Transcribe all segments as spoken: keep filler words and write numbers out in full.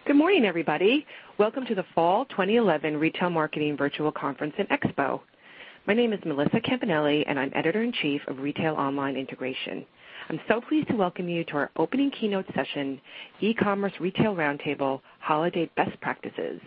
Good morning, everybody. Welcome to the Fall twenty eleven Retail Marketing Virtual Conference and Expo. My name is Melissa Campanelli, and I'm Editor-in-Chief of Retail Online Integration. I'm so pleased to welcome you to our opening keynote session, E-Commerce Retail Roundtable, Holiday Best Practices.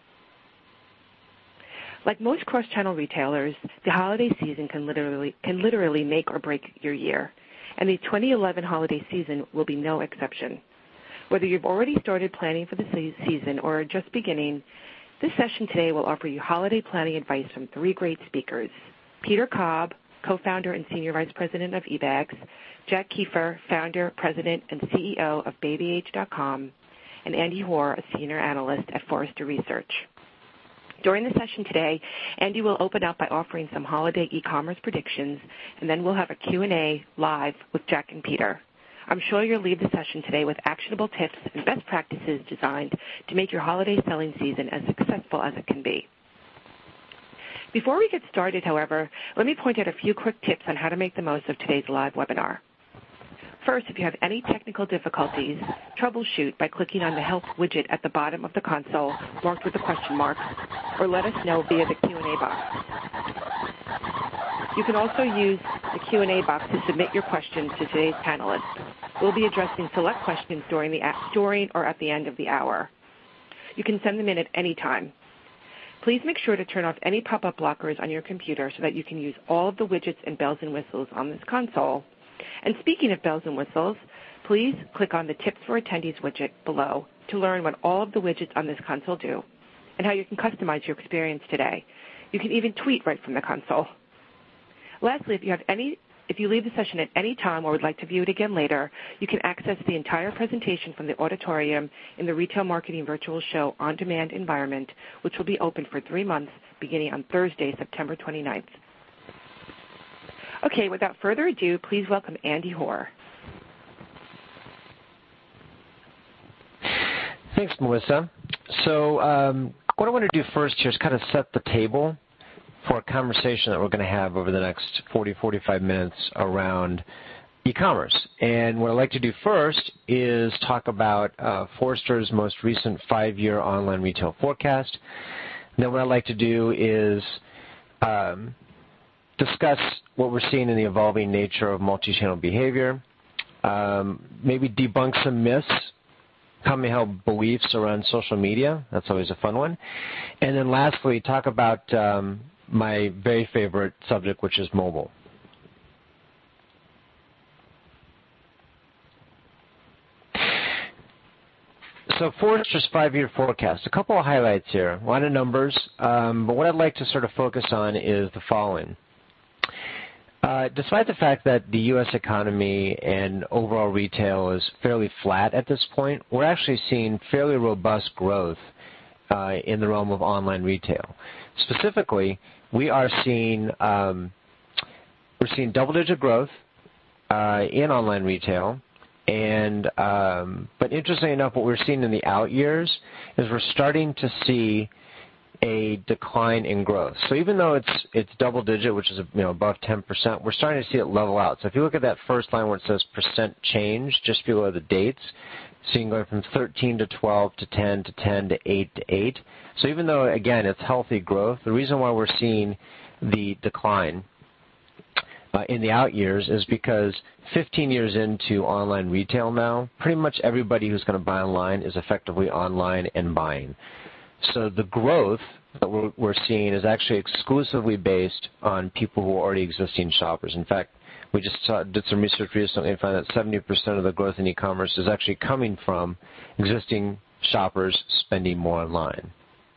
Like most cross-channel retailers, the holiday season can literally, can literally make or break your year, and the twenty eleven holiday season will be no exception. Whether you've already started planning for the season or are just beginning, this session today will offer you holiday planning advice from three great speakers: Peter Cobb, co-founder and senior vice president of eBags; Jack Keefer, founder, president, and C E O of Baby Age dot com; and Andy Hoare, a senior analyst at Forrester Research. During the session today, Andy will open up by offering some holiday e-commerce predictions, and then we'll have a Q and A live with Jack and Peter. I'm sure you'll leave the session today with actionable tips and best practices designed to make your holiday selling season as successful as it can be. Before we get started, however, let me point out a few quick tips on how to make the most of today's live webinar. First, if you have any technical difficulties, troubleshoot by clicking on the Help widget at the bottom of the console marked with a question mark, or let us know via the Q and A box. You can also use the Q and A box to submit your questions to today's panelists. We'll be addressing select questions during, the, during or at the end of the hour. You can send them in at any time. Please make sure to turn off any pop-up blockers on your computer so that you can use all of the widgets and bells and whistles on this console. And speaking of bells and whistles, please click on the Tips for Attendees widget below to learn what all of the widgets on this console do and how you can customize your experience today. You can even tweet right from the console. Lastly, if you have any, if you leave the session at any time or would like to view it again later, you can access the entire presentation from the auditorium in the Retail Marketing Virtual Show on-demand environment, which will be open for three months beginning on Thursday, September twenty-ninth. Okay, without further ado, please welcome Andy Hoare. Thanks, Melissa. So um, what I want to do first here is kind of set the table for a conversation that we're going to have over the next forty, forty-five minutes around e-commerce. And what I'd like to do first is talk about uh, Forrester's most recent five-year online retail forecast. And then what I'd like to do is um, discuss what we're seeing in the evolving nature of multi-channel behavior, um, maybe debunk some myths, commonly held beliefs around social media. That's always a fun one. And then lastly, talk about um, my very favorite subject, which is mobile. So Forrester's five-year forecast, a couple of highlights here, a lot of numbers, um, but what I'd like to sort of focus on is the following. Uh, despite the fact that the U S economy and overall retail is fairly flat at this point, we're actually seeing fairly robust growth uh, in the realm of online retail. Specifically, we are seeing um, we're seeing double-digit growth uh, in online retail, and um, but interestingly enough, what we're seeing in the out years is we're starting to see a decline in growth. So even though it's it's double digit, which is you know above ten percent, we're starting to see it level out. So if you look at that first line where it says percent change, just below the dates, seeing going from thirteen to twelve to ten to ten to eight to eight. So even though again it's healthy growth, the reason why we're seeing the decline uh, in the out years is because fifteen years into online retail now, pretty much everybody who's going to buy online is effectively online and buying. So the growth that we're, we're seeing is actually exclusively based on people who are already existing shoppers. In fact, we just saw, did some research recently and found that seventy percent of the growth in e-commerce is actually coming from existing shoppers spending more online.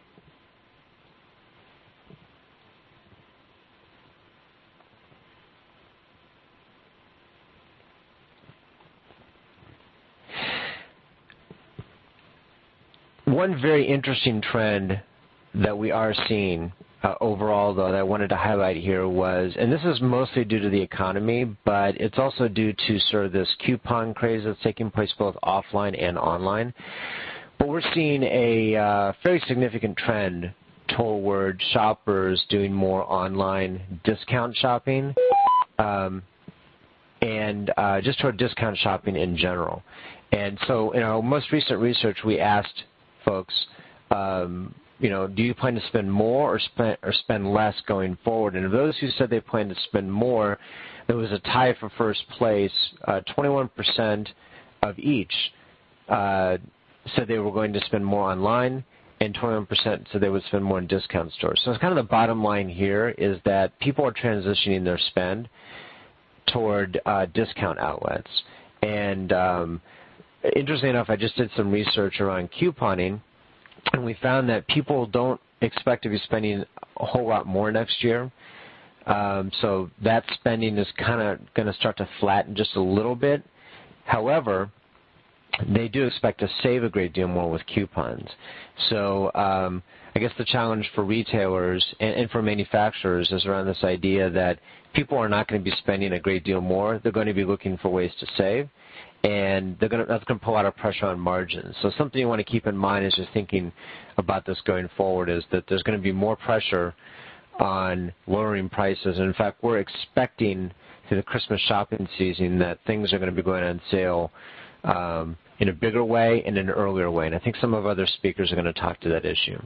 One very interesting trend that we are seeing uh, overall, though, that I wanted to highlight here was, and this is mostly due to the economy, but it's also due to sort of this coupon craze that's taking place both offline and online. But we're seeing a uh, very significant trend toward shoppers doing more online discount shopping um, and uh, just toward discount shopping in general. And so in our most recent research, we asked folks, um, you know, do you plan to spend more or spend, or spend less going forward? And of those who said they plan to spend more, there was a tie for first place. Uh, twenty-one percent of each uh, said they were going to spend more online, and twenty-one percent said they would spend more in discount stores. So it's kind of the bottom line here is that people are transitioning their spend toward uh, discount outlets. And um, interestingly enough, I just did some research around couponing, and we found that people don't expect to be spending a whole lot more next year. Um, so that spending is kind of going to start to flatten just a little bit. However, they do expect to save a great deal more with coupons. So um, I guess the challenge for retailers and, and for manufacturers is around this idea that people are not going to be spending a great deal more. They're going to be looking for ways to save, and they're going to, that's going to put a lot of pressure on margins. So something you want to keep in mind as you're thinking about this going forward is that there's going to be more pressure on lowering prices. And in fact, we're expecting through the Christmas shopping season that things are going to be going on sale um, in a bigger way and in an earlier way. And I think some of our other speakers are going to talk to that issue.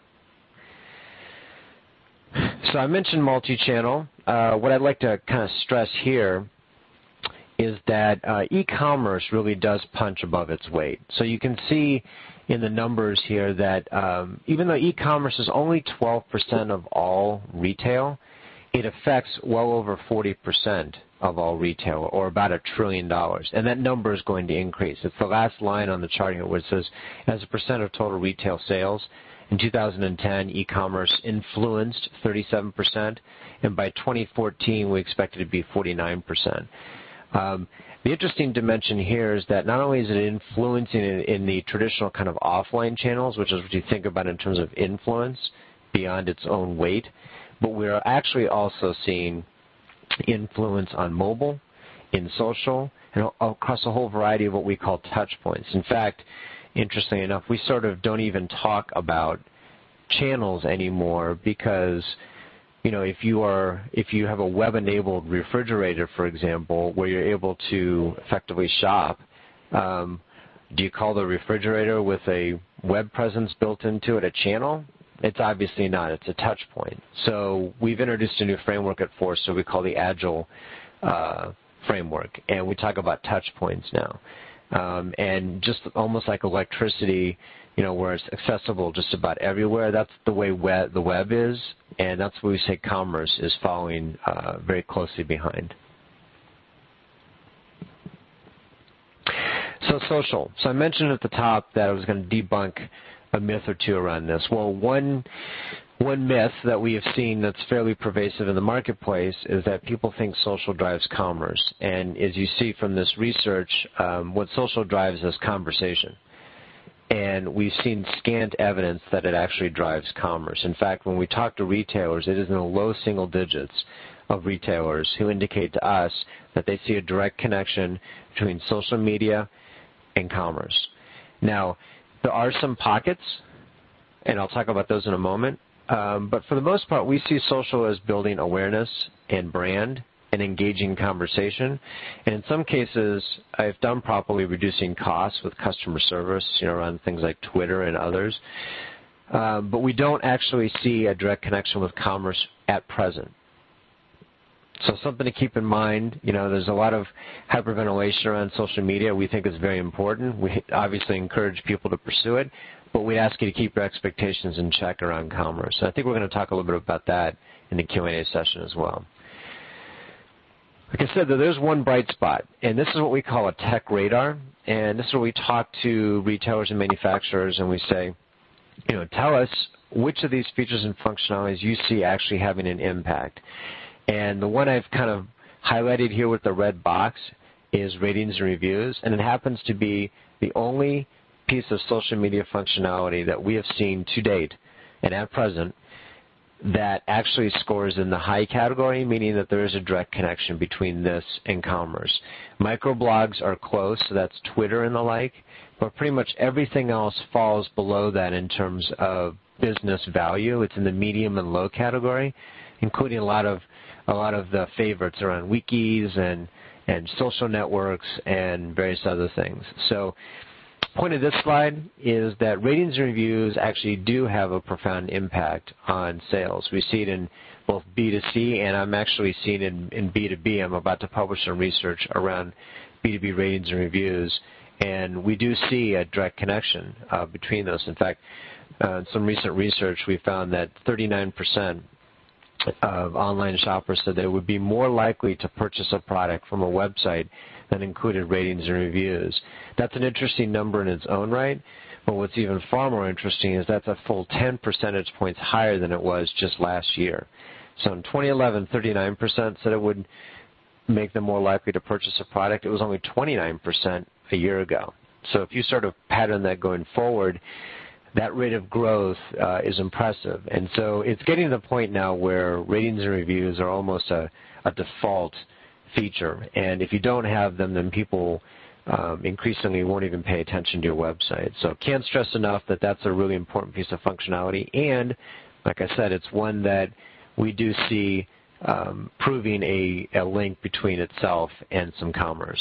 So I mentioned multi-channel. Uh, what I'd like to kind of stress here is that uh, e-commerce really does punch above its weight. So you can see in the numbers here that um, even though e-commerce is only twelve percent of all retail, it affects well over forty percent of all retail, or about a trillion dollars. And that number is going to increase. It's the last line on the chart here where it says, as a percent of total retail sales, in two thousand ten, e-commerce influenced thirty-seven percent, and by twenty fourteen, we expect it to be forty-nine percent. Um, the interesting dimension here is that not only is it influencing in, in the traditional kind of offline channels, which is what you think about in terms of influence beyond its own weight, but we're actually also seeing influence on mobile, in social, and across a whole variety of what we call touch points. In fact, interestingly enough, we sort of don't even talk about channels anymore because, you know, if you are if you have a web-enabled refrigerator, for example, where you're able to effectively shop, um, do you call the refrigerator with a web presence built into it a channel? It's obviously not. It's a touch point. So we've introduced a new framework at Forrester we call the Agile uh, framework, and we talk about touch points now. Um, and just almost like electricity, you know, where it's accessible just about everywhere, that's the way web, the web is, and that's what we say commerce is following uh, very closely behind. So social. So I mentioned at the top that I was going to debunk a myth or two around this. Well, one one myth that we have seen that's fairly pervasive in the marketplace is that people think social drives commerce. And as you see from this research, um, what social drives is conversation. And we've seen scant evidence that it actually drives commerce. In fact, when we talk to retailers, it is in the low single digits of retailers who indicate to us that they see a direct connection between social media and commerce. Now, there are some pockets, and I'll talk about those in a moment, um, but for the most part, we see social as building awareness and brand and engaging conversation, and in some cases, if done properly, reducing costs with customer service, you know, around things like Twitter and others, um, but we don't actually see a direct connection with commerce at present. So something to keep in mind, you know, there's a lot of hyperventilation around social media we think is very important. We obviously encourage people to pursue it, but we ask you to keep your expectations in check around commerce. So I think we're going to talk a little bit about that in the Q and A session as well. Like I said, there's one bright spot, and this is what we call a tech radar, and this is where we talk to retailers and manufacturers and we say, you know, tell us which of these features and functionalities you see actually having an impact. And the one I've kind of highlighted here with the red box is ratings and reviews, and it happens to be the only piece of social media functionality that we have seen to date and at present that actually scores in the high category, meaning that there is a direct connection between this and commerce. Microblogs are close, so that's Twitter and the like, but pretty much everything else falls below that in terms of business value. It's in the medium and low category, including a lot of a lot of the favorites around wikis and, and social networks and various other things. So point of this slide is that ratings and reviews actually do have a profound impact on sales. We see it in both B two C, and I'm actually seeing it in, in B two B. I'm about to publish some research around B two B ratings and reviews, and we do see a direct connection uh, between those. In fact, uh, in some recent research, we found that thirty-nine percent of online shoppers said they would be more likely to purchase a product from a website that included ratings and reviews. That's an interesting number in its own right, but what's even far more interesting is that's a full ten percentage points higher than it was just last year. So in twenty eleven, thirty-nine percent said it would make them more likely to purchase a product. It was only twenty-nine percent a year ago. So if you sort of pattern that going forward, that rate of growth uh, is impressive. And so it's getting to the point now where ratings and reviews are almost a, a default feature. And if you don't have them, then people um, increasingly won't even pay attention to your website. So can't stress enough that that's a really important piece of functionality. And like I said, it's one that we do see um, proving a, a link between itself and some commerce.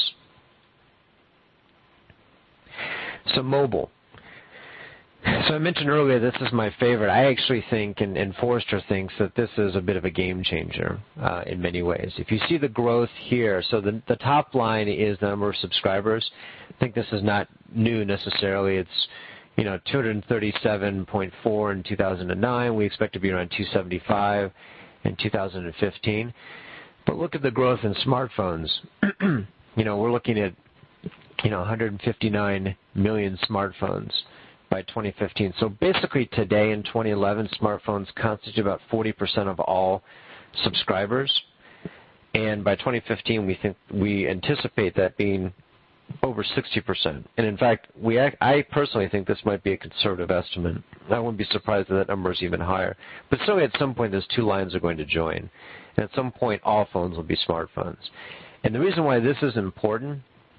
So mobile. So I mentioned earlier this is my favorite. I actually think, and, and Forrester thinks, that this is a bit of a game changer uh, in many ways. If you see the growth here, so the, the top line is the number of subscribers. I think this is not new necessarily. It's you know two hundred thirty-seven point four in two thousand nine. We expect to be around two seventy-five in two thousand fifteen. But look at the growth in smartphones. you know, we're looking at you know one hundred fifty-nine million smartphones by twenty fifteen. So basically today in twenty eleven, smartphones constitute about forty percent of all subscribers. And by twenty fifteen, we think we anticipate that being over sixty percent. And in fact, we I personally think this might be a conservative estimate. I wouldn't be surprised if that number is even higher. But certainly at some point, those two lines are going to join. And at some point, all phones will be smartphones. And the reason why this is important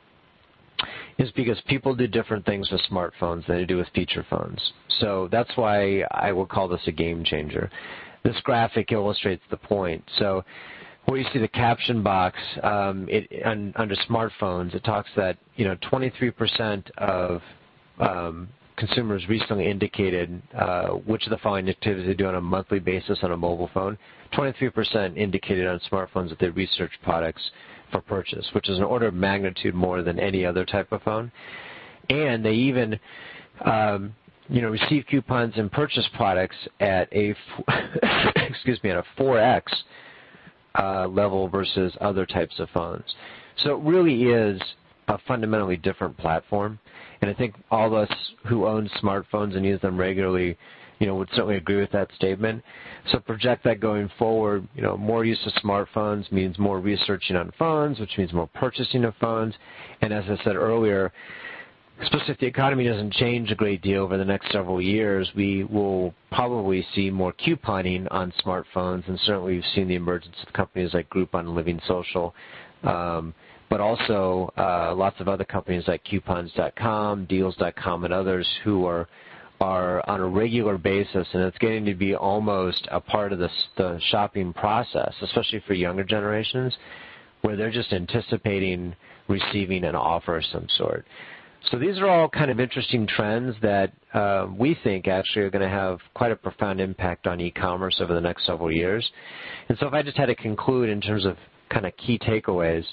is because people do different things with smartphones than they do with feature phones. So that's why I will call this a game changer. This graphic illustrates the point. So where you see the caption box um, it, un, under smartphones, it talks that you know twenty-three percent of um, consumers recently indicated uh, which of the following activities they do on a monthly basis on a mobile phone. twenty-three percent indicated on smartphones that they research products for purchase, which is an order of magnitude more than any other type of phone. And they even, um, you know, receive coupons and purchase products at a, excuse me, at a four X uh, level versus other types of phones. So it really is a fundamentally different platform. And I think all of us who own smartphones and use them regularly, you know, would certainly agree with that statement. So project that going forward, you know, more use of smartphones means more researching on phones, which means more purchasing of phones. And as I said earlier, especially if the economy doesn't change a great deal over the next several years, we will probably see more couponing on smartphones. And certainly we've seen the emergence of companies like Groupon and Living Social, um, but also uh, lots of other companies like coupons dot com, deals dot com, and others who are are on a regular basis, and it's getting to be almost a part of the, the shopping process, especially for younger generations, where they're just anticipating receiving an offer of some sort. So these are all kind of interesting trends that uh, we think actually are going to have quite a profound impact on e-commerce over the next several years. And so if I just had to conclude in terms of kind of key takeaways,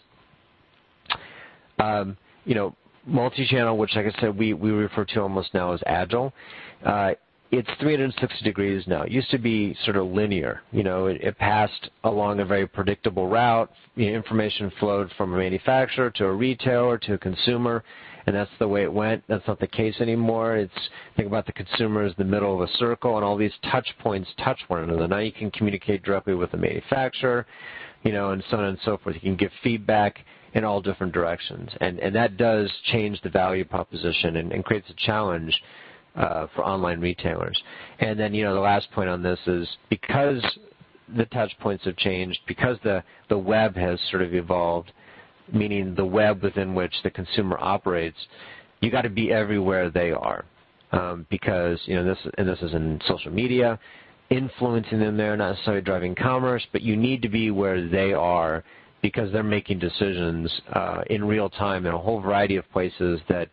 um, you know, multi-channel, which like I said, we, we refer to almost now as agile, uh, it's three hundred sixty degrees now. It used to be sort of linear. You know, it, it passed along a very predictable route. You know, information flowed from a manufacturer to a retailer to a consumer, and that's the way it went. That's not the case anymore. It's think about the consumer as the middle of a circle, and all these touch points touch one another. Now you can communicate directly with the manufacturer, you know, and so on and so forth. You can give feedback in all different directions. And, and that does change the value proposition and, and creates a challenge uh, for online retailers. And then, you know, the last point on this is because the touch points have changed, because the, the web has sort of evolved, meaning the web within which the consumer operates, you got to be everywhere they are. Um, because, you know, this, and this is in social media, influencing them there, not necessarily driving commerce, but you need to be where they are because they're making decisions uh, in real time in a whole variety of places that, you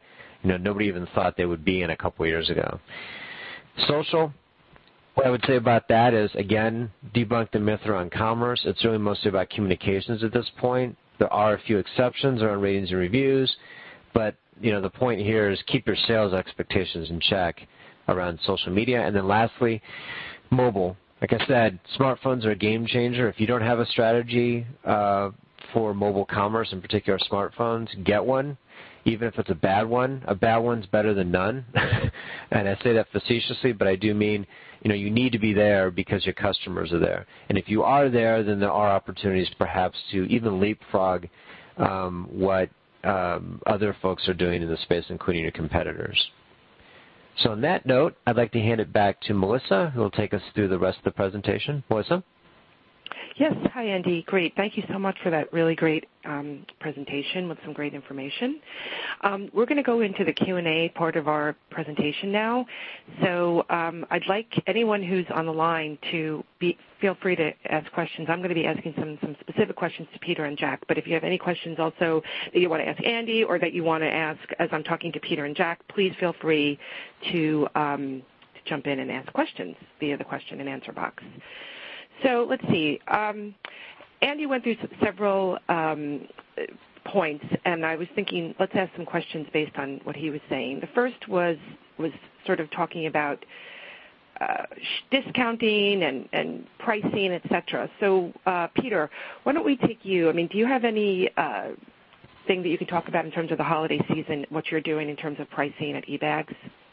you know, nobody even thought they would be in a couple of years ago. Social, what I would say about that is, again, debunk the myth around commerce. It's really mostly about communications at this point. There are a few exceptions around ratings and reviews, but you know, the point here is keep your sales expectations in check around social media. And then lastly, mobile. Like I said, smartphones are a game changer. If you don't have a strategy uh, for mobile commerce, in particular smartphones, get one. Even if it's a bad one, a bad one's better than none. And I say that facetiously, but I do mean, you know, you need to be there because your customers are there. And if you are there, then there are opportunities perhaps to even leapfrog um, what um, other folks are doing in the space, including your competitors. So on that note, I'd like to hand it back to Melissa, who will take us through the rest of the presentation. Melissa? Yes. Hi, Andy. Great. Thank you so much for that really great um, presentation with some great information. Um, we're going to go into the Q and A part of our presentation now. So um, I'd like anyone who's on the line to be, feel free to ask questions. I'm going to be asking some, some specific questions to Peter and Jack, but if you have any questions also that you want to ask Andy or that you want to ask as I'm talking to Peter and Jack, please feel free to, um, to jump in and ask questions via the question and answer box. So let's see. Um, Andy went through several um, points, and I was thinking let's ask some questions based on what he was saying. The first was was sort of talking about uh, discounting and, and pricing, et cetera. So, uh, Peter, why don't we take you? I mean, do you have any uh, thing that you can talk about in terms of the holiday season, what you're doing in terms of pricing at eBags?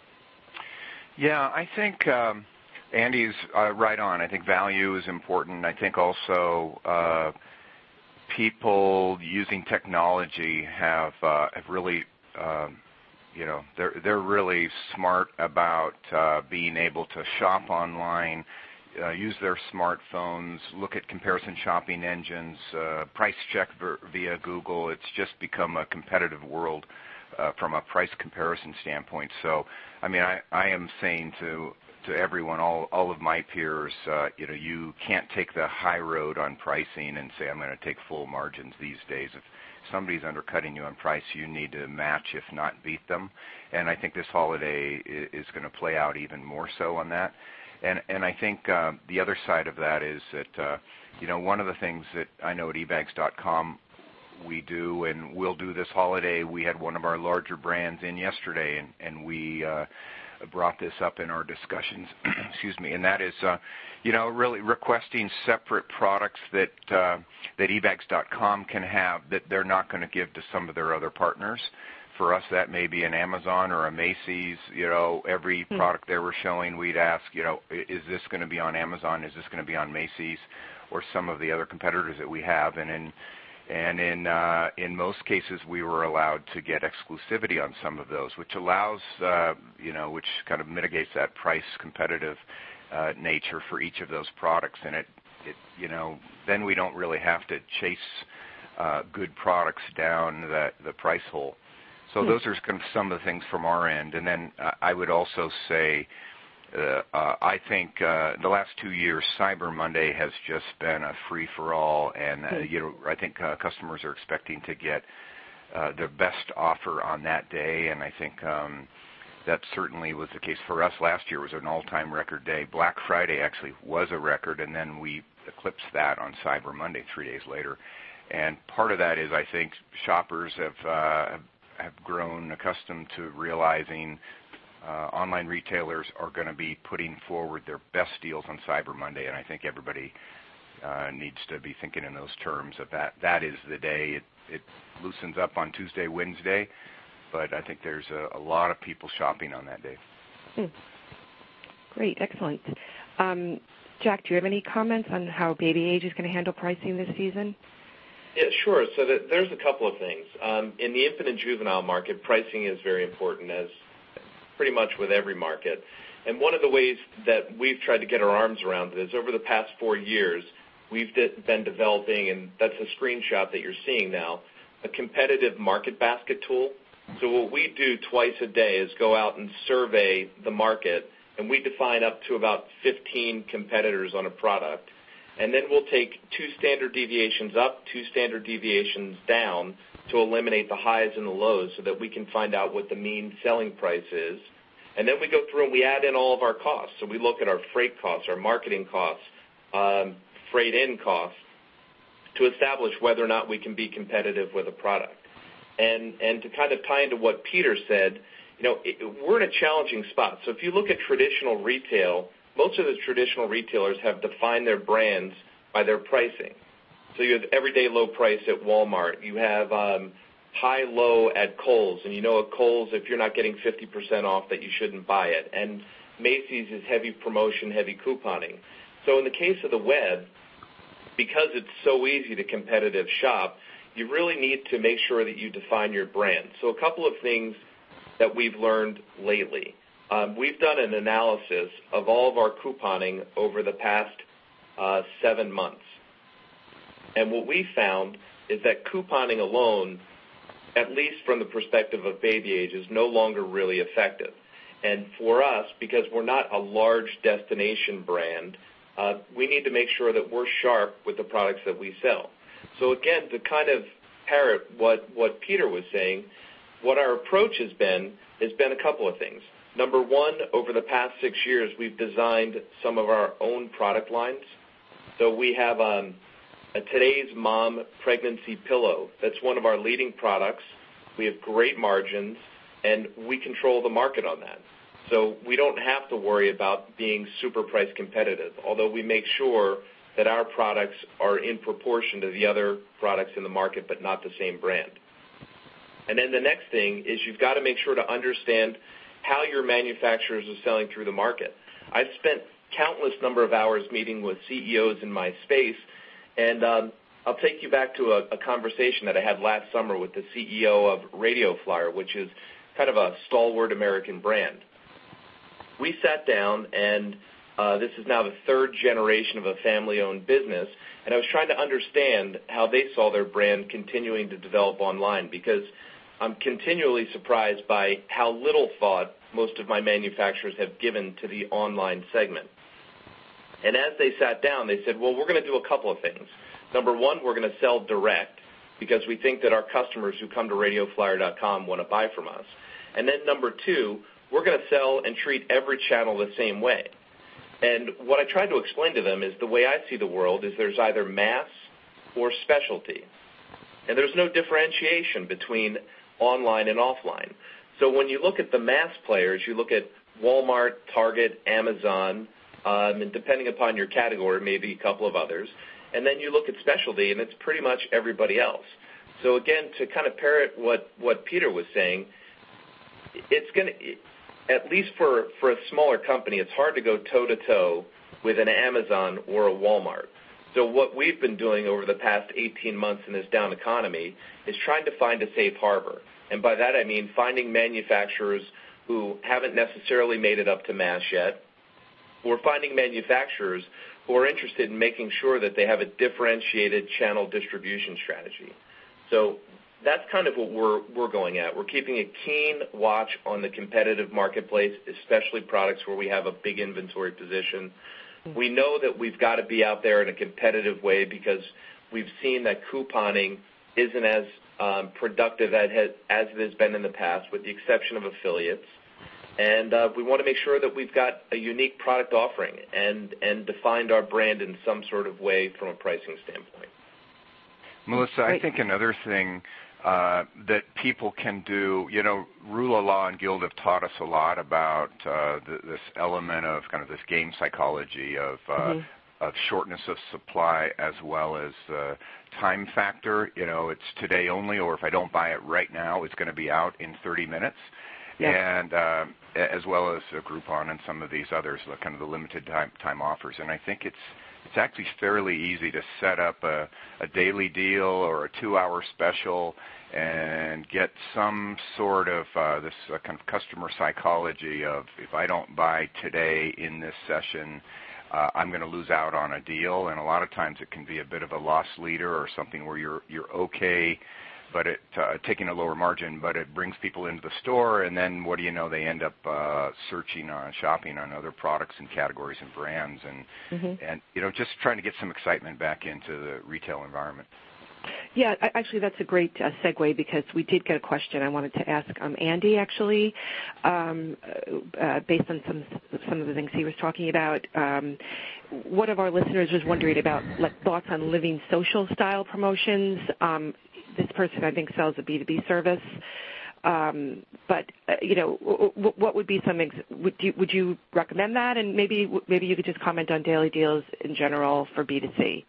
Yeah, I think um, – Andy's uh, right on. I think value is important. I think also uh, people using technology have uh, have really, um, you know, they're they're really smart about uh, being able to shop online, uh, use their smartphones, look at comparison shopping engines, uh, price check ver- via Google. It's just become a competitive world uh, from a price comparison standpoint. So, I mean, I, I am saying to to everyone, all all of my peers, uh, you know, you can't take the high road on pricing and say, I'm going to take full margins these days. If somebody's undercutting you on price, you need to match, if not beat them. And I think this holiday is going to play out even more so on that. And and I think uh, the other side of that is that, uh, you know, one of the things that I know at ebags dot com we do and will do this holiday, we had one of our larger brands in yesterday, and, and we uh, brought this up in our discussions, excuse me, and that is, uh, you know, really requesting separate products that uh, that ebags dot com can have that they're not going to give to some of their other partners. For us, that may be an Amazon or a Macy's. You know, every mm-hmm. product they were showing, we'd ask, you know, is this going to be on Amazon? Is this going to be on Macy's or some of the other competitors that we have? And in And in uh, in most cases, we were allowed to get exclusivity on some of those, which allows, uh, you know, which kind of mitigates that price competitive uh, nature for each of those products. And it, it, you know, then we don't really have to chase uh, good products down the, the price hole. So mm-hmm. those are kind of some of the things from our end. And then uh, I would also say, Uh, uh, I think uh, the last two years, Cyber Monday has just been a free-for-all, and uh, you know, I think uh, customers are expecting to get uh, their best offer on that day, and I think um, that certainly was the case for us. Last year was an all-time record day. Black Friday actually was a record, and then we eclipsed that on Cyber Monday three days later. And part of that is I think shoppers have uh, have grown accustomed to realizing Uh, online retailers are going to be putting forward their best deals on Cyber Monday, and I think everybody uh, needs to be thinking in those terms of that. That is the day. It, it loosens up on Tuesday, Wednesday, but I think there's a, a lot of people shopping on that day. Hmm. Great, excellent. Um, Jack, do you have any comments on how Baby Age is going to handle pricing this season? Yeah, sure. So that, there's a couple of things. Um, in the infant and juvenile market, pricing is very important, as pretty much with every market. And one of the ways that we've tried to get our arms around it is over the past four years, we've de- been developing, and that's a screenshot that you're seeing now, a competitive market basket tool. So what we do twice a day is go out and survey the market, and we define up to about fifteen competitors on a product. And then we'll take two standard deviations up, two standard deviations down to eliminate the highs and the lows so that we can find out what the mean selling price is. And then we go through and we add in all of our costs. So we look at our freight costs, our marketing costs, um, freight in costs, to establish whether or not we can be competitive with a product. And and to kind of tie into what Peter said, you know, it, we're in a challenging spot. So if you look at traditional retail, most of the traditional retailers have defined their brands by their pricing. So you have everyday low price at Walmart. You have um, high low at Kohl's. And you know at Kohl's, if you're not getting fifty percent off, that you shouldn't buy it. And Macy's is heavy promotion, heavy couponing. So in the case of the web, because it's so easy to competitive shop, you really need to make sure that you define your brand. So a couple of things that we've learned lately. Um, we've done an analysis of all of our couponing over the past uh, seven months. And what we found is that couponing alone, at least from the perspective of baby age, is no longer really effective. And for us, because we're not a large destination brand, uh, we need to make sure that we're sharp with the products that we sell. So again, to kind of parrot what, what Peter was saying, what our approach has been has been a couple of things. Number one, over the past six years, we've designed some of our own product lines. So we have um, a Today's Mom pregnancy pillow. That's one of our leading products. We have great margins, and we control the market on that. So we don't have to worry about being super price competitive, although we make sure that our products are in proportion to the other products in the market, but not the same brand. And then the next thing is you've got to make sure to understand how your manufacturers are selling through the market. I've spent countless number of hours meeting with C E Os in my space, and um, I'll take you back to a, a conversation that I had last summer with the C E O of Radio Flyer, which is kind of a stalwart American brand. We sat down, and uh, this is now the third generation of a family-owned business, and I was trying to understand how they saw their brand continuing to develop online, because I'm continually surprised by how little thought most of my manufacturers have given to the online segment. And as they sat down, they said, well, we're going to do a couple of things. Number one, we're going to sell direct because we think that our customers who come to radio flyer dot com want to buy from us. And then number two, we're going to sell and treat every channel the same way. And what I tried to explain to them is the way I see the world is there's either mass or specialty. And there's no differentiation between online and offline. So when you look at the mass players, you look at Walmart, Target, Amazon, um, and depending upon your category, maybe a couple of others. And then you look at specialty, and it's pretty much everybody else. So again, to kind of parrot what, what Peter was saying, it's going to, at least for, for a smaller company, it's hard to go toe-to-toe with an Amazon or a Walmart. So what we've been doing over the past eighteen months in this down economy is trying to find a safe harbor. And by that I mean finding manufacturers who haven't necessarily made it up to mass yet, or finding manufacturers who are interested in making sure that they have a differentiated channel distribution strategy. So that's kind of what we're we're going at. We're keeping a keen watch on the competitive marketplace, especially products where we have a big inventory position. We know that we've got to be out there in a competitive way because we've seen that couponing isn't as um, productive as, as it has been in the past, with the exception of affiliates. And uh, we want to make sure that we've got a unique product offering and, and defined our brand in some sort of way from a pricing standpoint. Melissa, I think another thing uh, that people can do, you know, Rule of Law and Guild have taught us a lot about uh, the, this element of kind of this game psychology of uh, mm-hmm. of shortness of supply as well as uh, time factor. You know, it's today only, or if I don't buy it right now, it's going to be out in thirty minutes. Yeah. And uh, as well as uh, Groupon and some of these others, the kind of the limited time, time offers. And I think it's it's actually fairly easy to set up a, a daily deal or a two-hour special and get some sort of uh, this uh, kind of customer psychology of if I don't buy today in this session, uh, I'm going to lose out on a deal. And a lot of times it can be a bit of a loss leader or something where you're you're okay, but it uh, taking a lower margin, but it brings people into the store, and then what do you know? They end up uh, searching on, shopping on other products and categories and brands, and mm-hmm. and you know, just trying to get some excitement back into the retail environment. Yeah, actually, that's a great uh, segue because we did get a question I wanted to ask um, Andy, actually, um, uh, based on some some of the things he was talking about. Um, one of our listeners was wondering about like, thoughts on living social style promotions. Um, this person, I think, sells a B two B service. Um, but, uh, you know, w- w- what would be some, ex- would you, would you recommend that? And maybe maybe you could just comment on daily deals in general for B two C.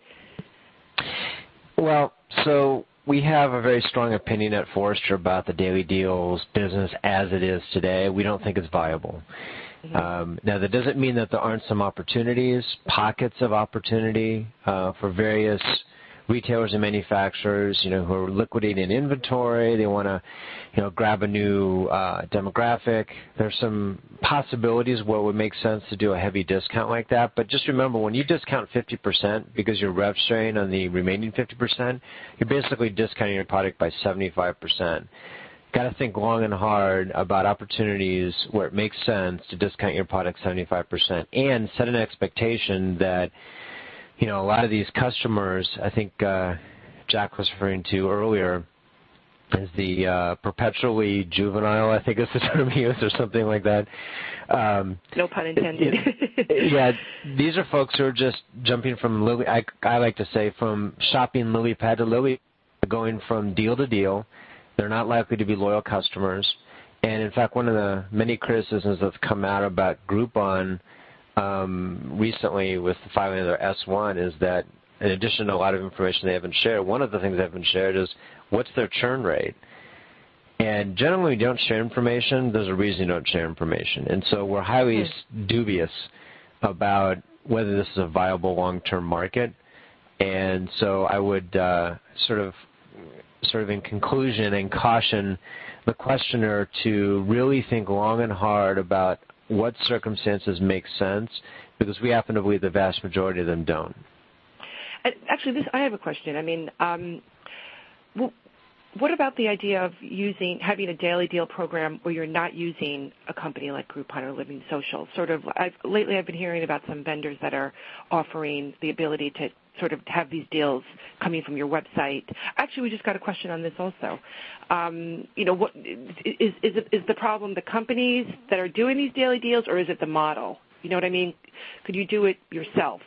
Well, so we have a very strong opinion at Forrester about the daily deals business as it is today. We don't think it's viable. Mm-hmm. Um, now, that doesn't mean that there aren't some opportunities, pockets of opportunity uh, for various retailers and manufacturers, you know, who are liquidating inventory. They want to, you know, grab a new uh, demographic. There's some possibilities where it would make sense to do a heavy discount like that. But just remember, when you discount fifty percent because you're rev sharing on the remaining fifty percent, you're basically discounting your product by seventy-five percent. Got to think long and hard about opportunities where it makes sense to discount your product seventy-five percent and set an expectation that, you know, a lot of these customers, I think uh, Jack was referring to earlier, is the uh, perpetually juvenile, I think is the term he used, or something like that. Um, no pun intended. Yeah, these are folks who are just jumping from lily, I, I like to say, from shopping lily pad to lily, going from deal to deal. They're not likely to be loyal customers. And in fact, one of the many criticisms that's come out about Groupon Um, recently with the filing of their S one is that in addition to a lot of information they haven't shared, one of the things they haven't shared is what's their churn rate. And generally when you don't share information, there's a reason you don't share information. And so we're highly mm-hmm. dubious about whether this is a viable long-term market. And so I would uh, sort of sort of in conclusion and caution the questioner to really think long and hard about what circumstances make sense, because we happen to believe the vast majority of them don't. Actually, this I have a question. I mean, um, well, what about the idea of using having a daily deal program where you're not using a company like Groupon or Living Social? Sort of, I've, lately I've been hearing about some vendors that are offering the ability to sort of have these deals coming from your website. Actually, we just got a question on this also. Um, you know, what is is, it, is the problem the companies that are doing these daily deals, or is it the model? You know what I mean? Could you do it yourself?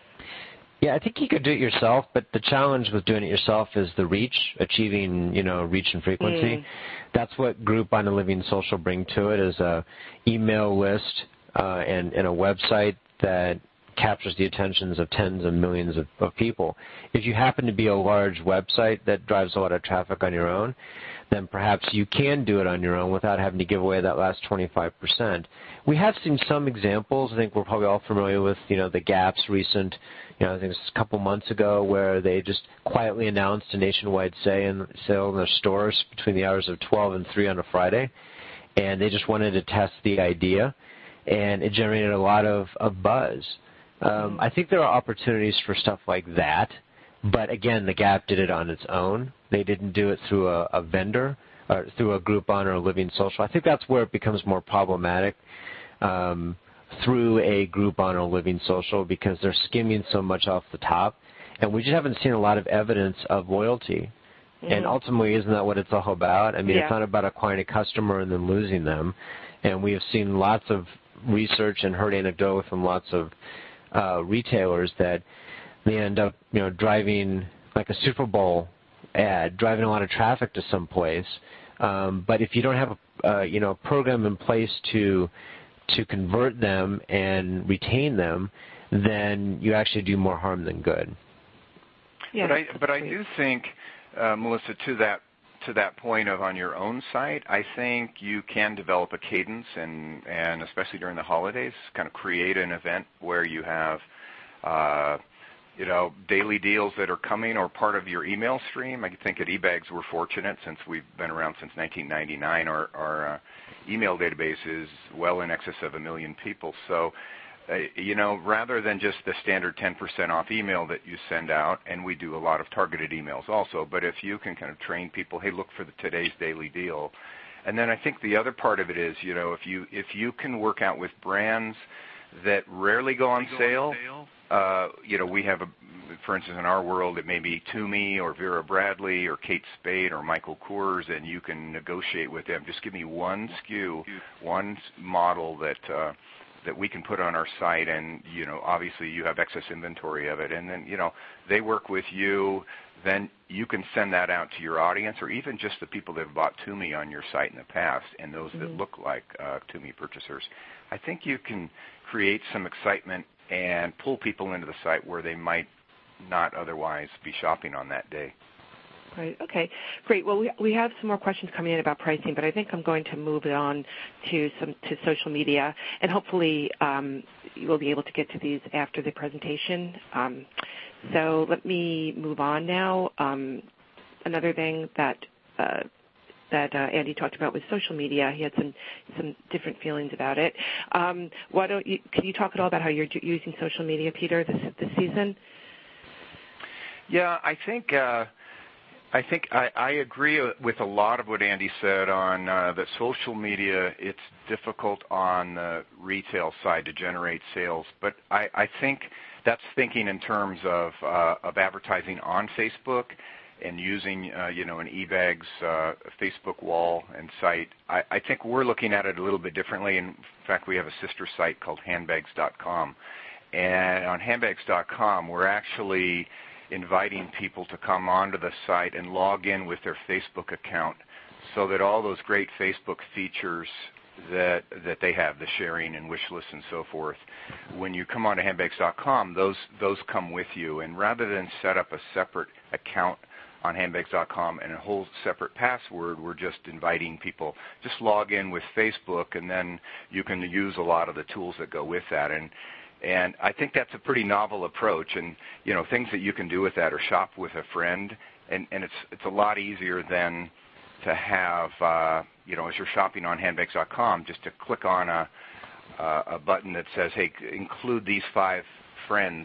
Yeah, I think you could do it yourself, but the challenge with doing it yourself is the reach, achieving, you know, reach and frequency. Mm. That's what Groupon and Living Social bring to it, is a email list uh, and, and a website that captures the attentions of tens of millions of, of people. If you happen to be a large website that drives a lot of traffic on your own, then perhaps you can do it on your own without having to give away that last twenty-five percent. We have seen some examples. I think we're probably all familiar with, you know, the Gap's recent, you know, I think it's a couple months ago, where they just quietly announced a nationwide sale in their stores between the hours of twelve and three on a Friday, and they just wanted to test the idea, and it generated a lot of, of buzz. Um, I think there are opportunities for stuff like that, but again, the Gap did it on its own. They didn't do it through a, a vendor or through a Groupon or a Living Social. I think that's where it becomes more problematic um, through a Groupon or Living Social, because they're skimming so much off the top, and we just haven't seen a lot of evidence of loyalty. Mm-hmm. And ultimately, isn't that what it's all about? I mean, yeah. It's not about acquiring a customer and then losing them. And we have seen lots of research and heard anecdotally from lots of Uh, retailers that they end up, you know, driving like a Super Bowl ad, driving a lot of traffic to some place. Um, but if you don't have a, uh, you know, a program in place to to convert them and retain them, then you actually do more harm than good. Yeah. But I, but I do think, uh, Melissa, to that to that point of on your own site, I think you can develop a cadence, and, and especially during the holidays, kind of create an event where you have, uh, you know, daily deals that are coming or part of your email stream. I think at eBags we're fortunate, since we've been around since nineteen ninety-nine. Our, our uh, email database is well in excess of a million people. So, Uh, you know, rather than just the standard ten percent off email that you send out, and we do a lot of targeted emails also, but if you can kind of train people, hey, look for the today's daily deal. And then I think the other part of it is, you know, if you if you can work out with brands that rarely go on sale, uh, you know, we have a for instance, in our world, it may be Toomey or Vera Bradley or Kate Spade or Michael Kors, and you can negotiate with them. Just give me one S K U, one model that uh, that we can put on our site, and, you know, obviously you have excess inventory of it. And then, you know, they work with you. Then you can send that out to your audience, or even just the people that have bought Toomey on your site in the past and those mm-hmm. that look like uh, Toomey purchasers. I think you can create some excitement and pull people into the site where they might not otherwise be shopping on that day. Right. Okay. Great. Well, we we have some more questions coming in about pricing, but I think I'm going to move it on to some to social media, and hopefully um, you will be able to get to these after the presentation. Um, so let me move on now. Um, another thing that uh, that uh, Andy talked about was social media. He had some some different feelings about it. Um, why don't you? Can you talk at all about how you're using social media, Peter, this this season? Yeah, I think. Uh, I think I, I agree with a lot of what Andy said on uh, that social media, it's difficult on the retail side to generate sales. But I, I think that's thinking in terms of, uh, of advertising on Facebook and using, uh, you know, an eBags uh, Facebook wall and site. I, I think we're looking at it a little bit differently. In fact, we have a sister site called handbags dot com. And on handbags dot com, we're actually inviting people to come onto the site and log in with their Facebook account so that all those great Facebook features that that they have, the sharing and wish lists and so forth, when you come onto handbags dot com, those those come with you. And rather than set up a separate account on handbags dot com and a whole separate password, we're just inviting people, just log in with Facebook, and then you can use a lot of the tools that go with that. And And I think that's a pretty novel approach, and, you know, things that you can do with that are shop with a friend, and, and it's it's a lot easier than to have, uh, you know, as you're shopping on handbags dot com, just to click on a, uh, a button that says, hey, include these five friends,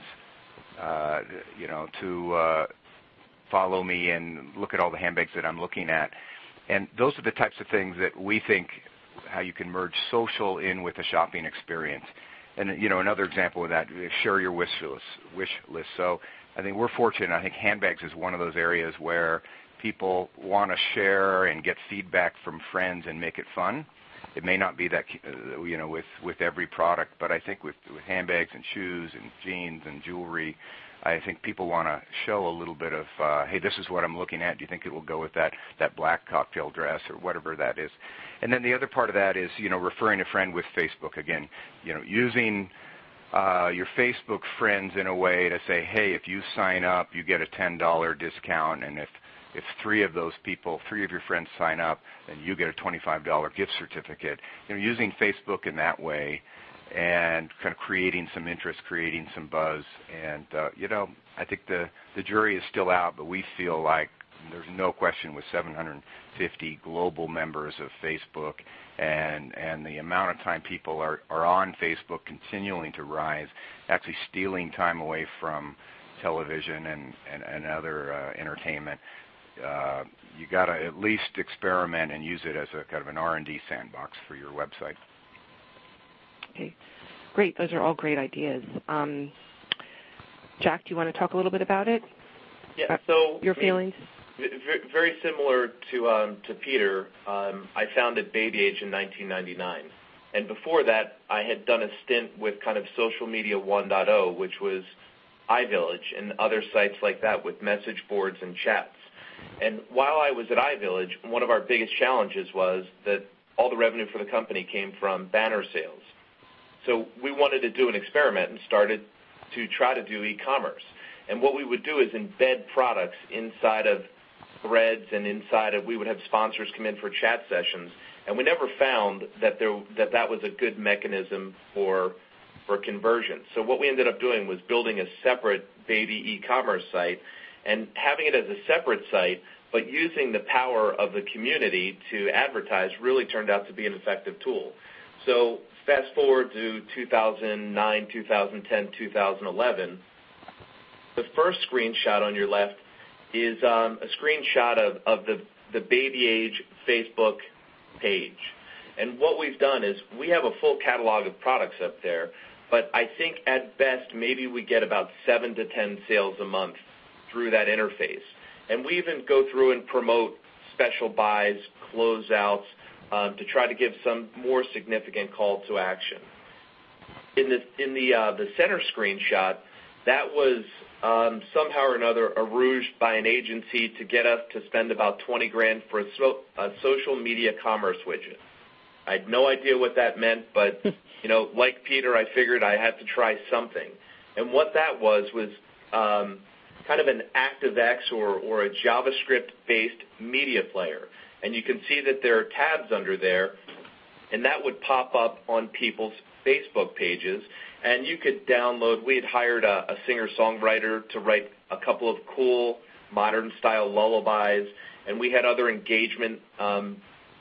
uh, you know, to uh, follow me and look at all the handbags that I'm looking at. And those are the types of things that we think how you can merge social in with a shopping experience. And, you know, another example of that, share your wish list. Wish list. So I think we're fortunate. I think handbags is one of those areas where people want to share and get feedback from friends and make it fun. It may not be that, uh, you know, with, with every product, but I think with, with handbags and shoes and jeans and jewelry, I think people want to show a little bit of, uh, hey, this is what I'm looking at. Do you think it will go with that, that black cocktail dress or whatever that is? And then the other part of that is, you know, referring a friend with Facebook. Again, you know, using uh, your Facebook friends in a way to say, hey, if you sign up, you get a ten dollars discount. And if, if three of those people, three of your friends sign up, then you get a twenty-five dollars gift certificate. You know, using Facebook in that way and kind of creating some interest, creating some buzz. And, uh, you know, I think the, the jury is still out, but we feel like there's no question with seven hundred fifty global members of Facebook and, and the amount of time people are, are on Facebook continuing to rise, actually stealing time away from television and, and, and other uh, entertainment. Uh, you got to at least experiment and use it as a kind of an R and D sandbox for your website. Okay, great. Those are all great ideas. Um, Jack, do you want to talk a little bit about it? Yeah. So your feelings. Very similar to um, to Peter. Um, I founded Baby Age in nineteen ninety-nine, and before that, I had done a stint with kind of Social Media one point oh, which was iVillage and other sites like that with message boards and chats. And while I was at iVillage, one of our biggest challenges was that all the revenue for the company came from banner sales. So we wanted to do an experiment and started to try to do e-commerce. And what we would do is embed products inside of threads and inside of, we would have sponsors come in for chat sessions. And we never found that there, that, that was a good mechanism for, for conversion. So what we ended up doing was building a separate baby e-commerce site and having it as a separate site, but using the power of the community to advertise really turned out to be an effective tool. So fast forward to two thousand nine, two thousand ten, two thousand eleven, the first screenshot on your left is um, a screenshot of, of the, the Baby Age Facebook page. And what we've done is we have a full catalog of products up there, but I think at best maybe we get about seven to ten sales a month through that interface. And we even go through and promote special buys, closeouts, um, to try to give some more significant call to action. In the in the uh, the center screenshot, that was um, somehow or another a ruse by an agency to get us to spend about twenty grand for a, so, a social media commerce widget. I had no idea what that meant, but you know, like Peter, I figured I had to try something. And what that was was um, kind of an ActiveX or, or a JavaScript-based media player. And you can see that there are tabs under there, and that would pop up on people's Facebook pages. And you could download, we had hired a, a singer-songwriter to write a couple of cool modern-style lullabies, and we had other engagement um,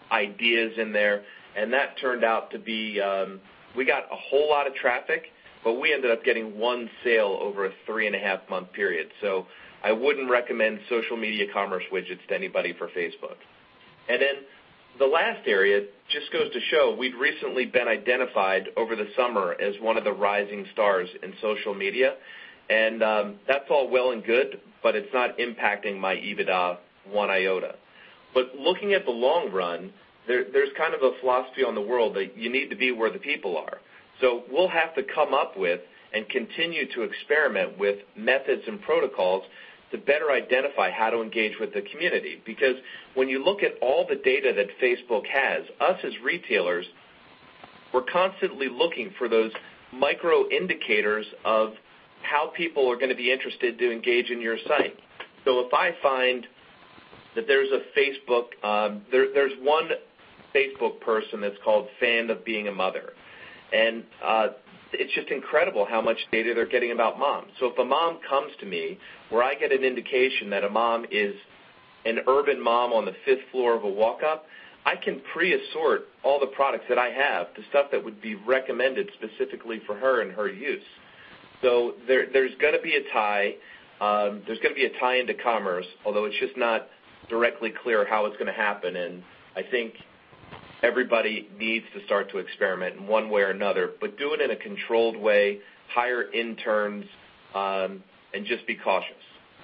ideas in there. And that turned out to be, um, we got a whole lot of traffic, but we ended up getting one sale over a three-and-a-half-month period. So I wouldn't recommend social media commerce widgets to anybody for Facebook. And then the last area just goes to show we'd recently been identified over the summer as one of the rising stars in social media, and um, that's all well and good, but it's not impacting my EBITDA one iota. But looking at the long run, there, there's kind of a philosophy on the world that you need to be where the people are. So we'll have to come up with and continue to experiment with methods and protocols to better identify how to engage with the community. Because when you look at all the data that Facebook has, us as retailers, we're constantly looking for those micro indicators of how people are going to be interested to engage in your site. So if I find that there's a Facebook, um, there, there's one Facebook person that's called Fan of Being a Mother. And uh, it's just incredible how much data they're getting about moms. So if a mom comes to me where I get an indication that a mom is an urban mom on the fifth floor of a walk-up, I can pre-assort all the products that I have to stuff that would be recommended specifically for her and her use. So there, there's going to be a tie. Um, there's going to be a tie into commerce, although it's just not directly clear how it's going to happen. And I think everybody needs to start to experiment in one way or another, but do it in a controlled way, hire interns, um, and just be cautious.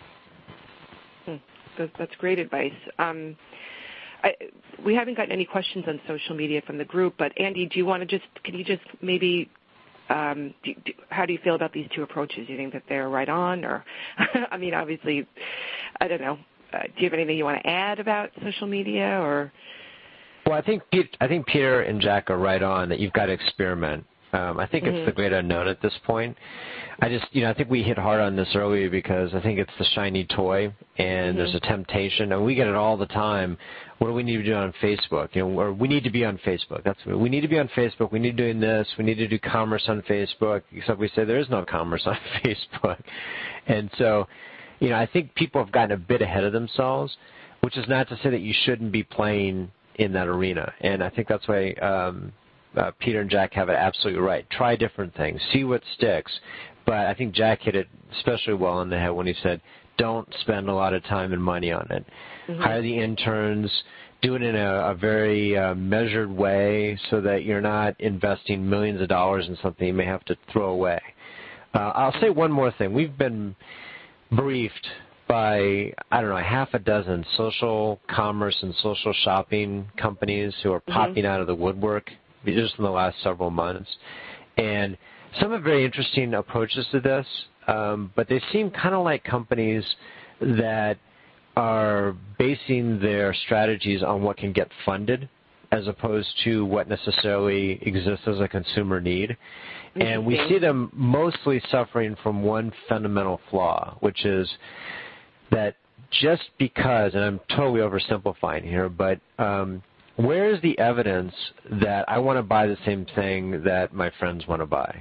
That's great advice. Um, I, we haven't gotten any questions on social media from the group, but Andy, do you want to just, can you just maybe, um, do, do, how do you feel about these two approaches? Do you think that they're right on? Or, I mean, obviously, I don't know. Uh, do you have anything you want to add about social media or? Well, I think I think Peter and Jack are right on that you've got to experiment. Um, I think mm-hmm. it's the great unknown at this point. I just, you know, I think we hit hard on this earlier because I think it's the shiny toy, and mm-hmm. there's a temptation, and we get it all the time. What do we need to do on Facebook? You know, or we need to be on Facebook. That's what we need to be on Facebook. We need to be doing this. We need to do commerce on Facebook. Except we say there is no commerce on Facebook, and so, you know, I think people have gotten a bit ahead of themselves, which is not to say that you shouldn't be playing in that arena. And I think that's why um, uh, Peter and Jack have it absolutely right. Try different things. See what sticks. But I think Jack hit it especially well on the head when he said, don't spend a lot of time and money on it. Mm-hmm. Hire the interns. Do it in a, a very uh, measured way so that you're not investing millions of dollars in something you may have to throw away. Uh, I'll say one more thing. We've been briefed by, I don't know, half a dozen social commerce and social shopping companies who are popping mm-hmm. out of the woodwork just in the last several months. And some have very interesting approaches to this, um, but they seem kind of like companies that are basing their strategies on what can get funded as opposed to what necessarily exists as a consumer need. And we see them mostly suffering from one fundamental flaw, which is that just because, and I'm totally oversimplifying here, but um, where is the evidence that I want to buy the same thing that my friends want to buy?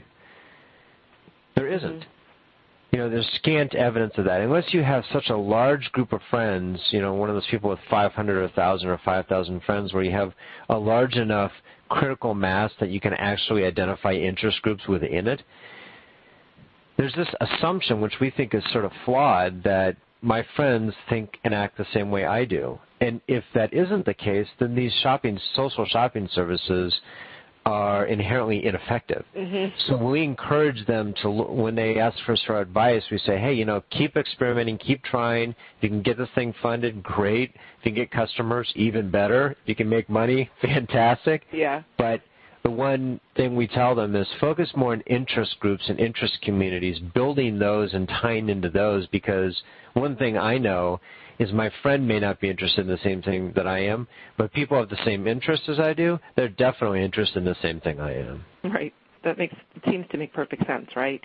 There isn't. Mm-hmm. You know, there's scant evidence of that. Unless you have such a large group of friends, you know, one of those people with five hundred or one thousand or five thousand friends where you have a large enough critical mass that you can actually identify interest groups within it, there's this assumption, which we think is sort of flawed, that my friends think and act the same way I do. And if that isn't the case, then these shopping, social shopping services are inherently ineffective. Mm-hmm. So when we encourage them to, when they ask for our advice, we say, hey, you know, keep experimenting, keep trying. If you can get this thing funded, great. If you can get customers, even better. If you can make money, fantastic. Yeah. But the one thing we tell them is focus more on interest groups and interest communities, building those and tying into those, because one thing I know is my friend may not be interested in the same thing that I am, but people have the same interests as I do. They're definitely interested in the same thing I am. Right. That makes it seems to make perfect sense, right?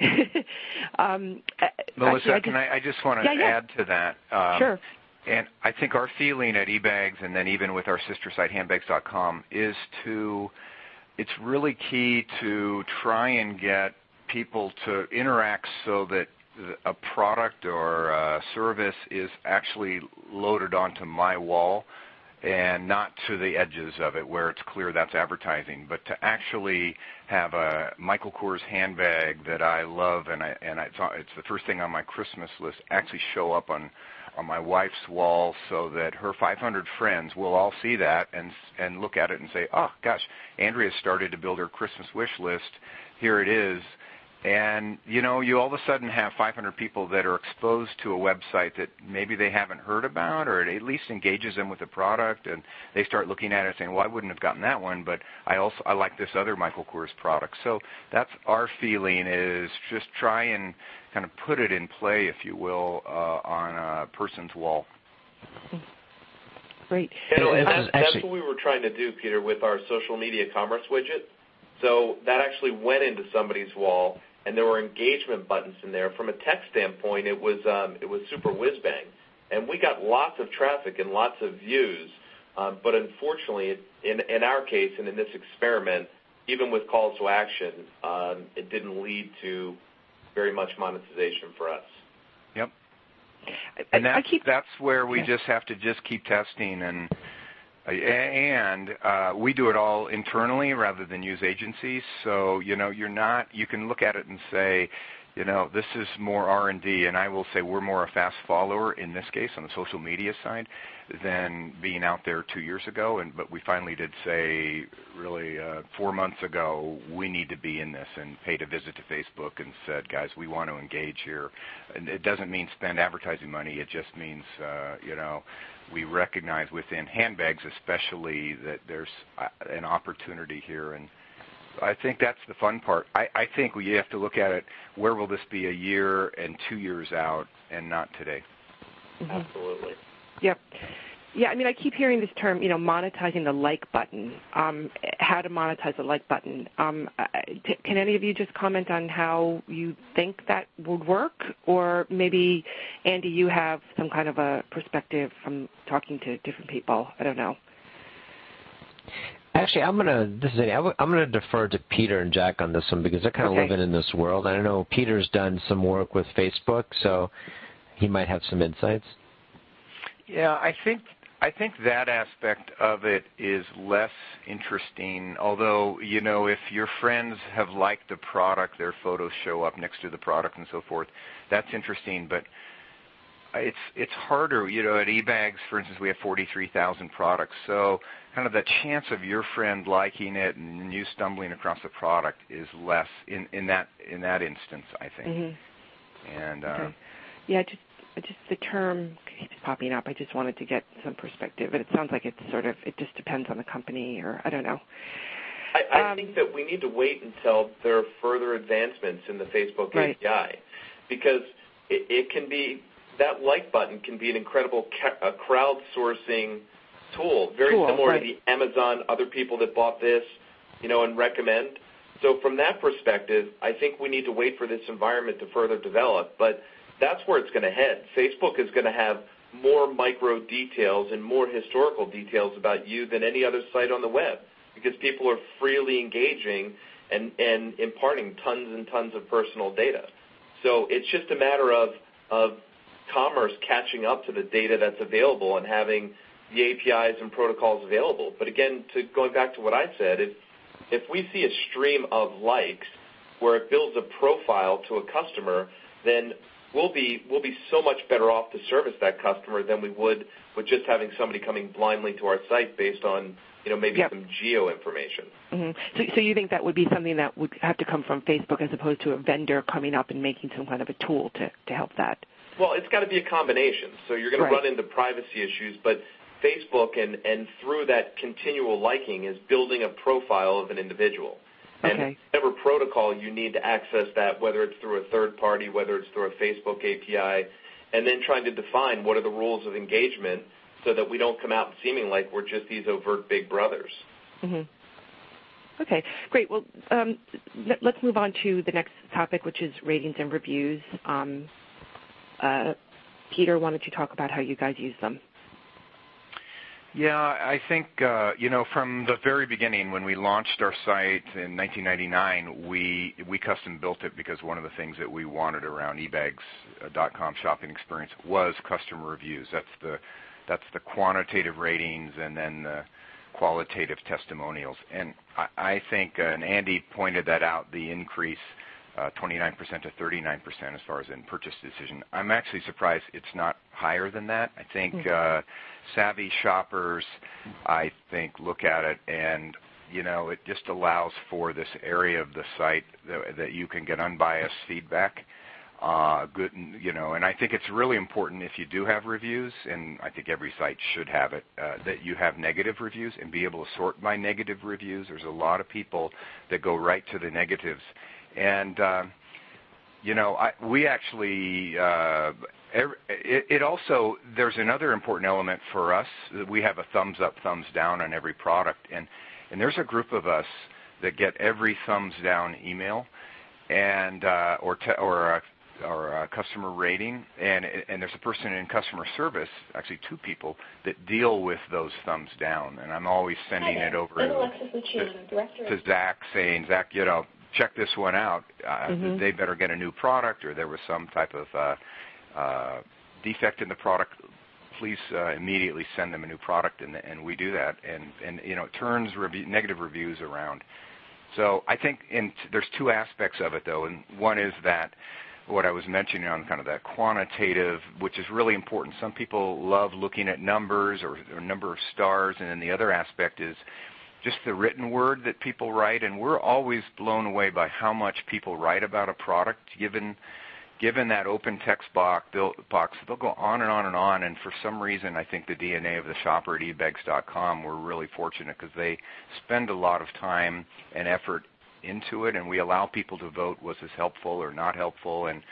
um, Melissa, actually, I just, can I, I just want to yeah, yeah. add to that. Um, sure. And I think our feeling at eBags, and then even with our sister site handbags dot com, is to, it's really key to try and get people to interact so that a product or a service is actually loaded onto my wall and not to the edges of it where it's clear that's advertising, but to actually have a Michael Kors handbag that I love and, I, and I, it's the first thing on my Christmas list actually show up on, on my wife's wall so that her five hundred friends will all see that and, and look at it and say, oh, gosh, Andrea started to build her Christmas wish list. Here it is. And, you know, you all of a sudden have five hundred people that are exposed to a website that maybe they haven't heard about, or it at least engages them with the product, and they start looking at it and saying, well, I wouldn't have gotten that one, but I also I like this other Michael Kors product. So that's our feeling, is just try and kind of put it in play, if you will, uh, on a person's wall. Great. You know, and that's, that's what we were trying to do, Peter, with our social media commerce widget. So that actually went into somebody's wall, and there were engagement buttons in there. From a tech standpoint, it was um, it was super whiz-bang. And we got lots of traffic and lots of views. Um, but unfortunately, in, in our case and in this experiment, even with calls to action, um, it didn't lead to very much monetization for us. Yep. I, and that's, I keep, that's where we yeah. just have to just keep testing, and and uh, we do it all internally rather than use agencies. So, you know, you're not, you can look at it and say, you know, this is more R and D, and I will say we're more a fast follower in this case on the social media side than being out there two years ago. And but we finally did say, really, uh, four months ago, we need to be in this, and paid a visit to Facebook and said, guys, we want to engage here. And it doesn't mean spend advertising money. It just means, uh, you know, we recognize within handbags especially that there's an opportunity here, and I think that's the fun part. I, I think we have to look at it, where will this be a year and two years out, and not today. Mm-hmm. Absolutely. Yep. Yeah, I mean, I keep hearing this term, you know, monetizing the like button, um, how to monetize the like button. Um, t- can any of you just comment on how you think that would work? Or maybe, Andy, you have some kind of a perspective from talking to different people. I don't know. Actually, I'm gonna. This is. I'm gonna defer to Peter and Jack on this one, because they're kind of okay. living in this world. I know Peter's done some work with Facebook, so he might have some insights. Yeah, I think I think that aspect of it is less interesting. Although, you know, if your friends have liked the product, their photos show up next to the product and so forth. That's interesting, but it's it's harder. You know, at eBags, for instance, we have forty-three thousand products, so kind of the chance of your friend liking it and you stumbling across the product is less in, in that in that instance, I think. Mm-hmm. And uh, okay. yeah, just just the term keeps popping up. I just wanted to get some perspective, but it sounds like it's sort of it just depends on the company, or I don't know. I, I um, think that we need to wait until there are further advancements in the Facebook right. A P I, because it, it can be, that like button can be an incredible ca- a crowdsourcing tool, very cool, similar right. to the Amazon, other people that bought this, you know, and recommend. So from that perspective, I think we need to wait for this environment to further develop, but that's where it's going to head. Facebook is going to have more micro details and more historical details about you than any other site on the web, because people are freely engaging and, and imparting tons and tons of personal data. So it's just a matter of, of commerce catching up to the data that's available and having the A P Is and protocols available. But again, to going back to what I said, if, if we see a stream of likes where it builds a profile to a customer, then we'll be we'll be so much better off to service that customer than we would with just having somebody coming blindly to our site based on you know, maybe yep. some geo information. Mm-hmm. So, so you think that would be something that would have to come from Facebook as opposed to a vendor coming up and making some kind of a tool to, to help that? Well, it's got to be a combination. So you're going right. to run into privacy issues, but Facebook and, and through that continual liking is building a profile of an individual. And okay. whatever protocol you need to access that, whether it's through a third party, whether it's through a Facebook A P I, and then trying to define what are the rules of engagement so that we don't come out seeming like we're just these overt big brothers. Mm-hmm. Okay, great. Well, um, let's move on to the next topic, which is ratings and reviews. Um, uh, Peter, why don't you talk about how you guys use them? Yeah, I think, uh, you know, from the very beginning when we launched our site in nineteen ninety-nine, we we custom built it because one of the things that we wanted around e bags dot com shopping experience was customer reviews. That's the that's the quantitative ratings and then the qualitative testimonials. And I, I think, uh, and Andy pointed that out, the increase uh, twenty-nine percent to thirty-nine percent as far as in purchase decision. I'm actually surprised it's not higher than that. I think uh, savvy shoppers, I think, look at it and, you know, it just allows for this area of the site that, that you can get unbiased feedback. Uh, good, you know, and I think it's really important if you do have reviews, and I think every site should have it, uh, that you have negative reviews and be able to sort by negative reviews. There's a lot of people that go right to the negatives. And, uh, you know, I, we actually, uh, every, it, it also, there's another important element for us. We have a thumbs up, thumbs down on every product. And, and there's a group of us that get every thumbs down email and uh, or, te- or, uh, or a customer rating. And, and there's a person in customer service, actually two people, that deal with those thumbs down. And I'm always sending it over to, to, to Zach saying, Zach, you know, check this one out. Uh, mm-hmm. They better get a new product, or there was some type of uh, uh, defect in the product. Please uh, immediately send them a new product, and, and we do that. And, and you know, it turns review, negative reviews around. So I think in t- there's two aspects of it, though, and one is that what I was mentioning on kind of that quantitative, which is really important. Some people love looking at numbers or, or number of stars, and then the other aspect is just the written word that people write, and we're always blown away by how much people write about a product. Given given that open text box, they'll, box, they'll go on and on and on, and for some reason, I think the D N A of the shopper at e bags dot com, we're really fortunate because they spend a lot of time and effort into it, and we allow people to vote, was this helpful or not helpful, and,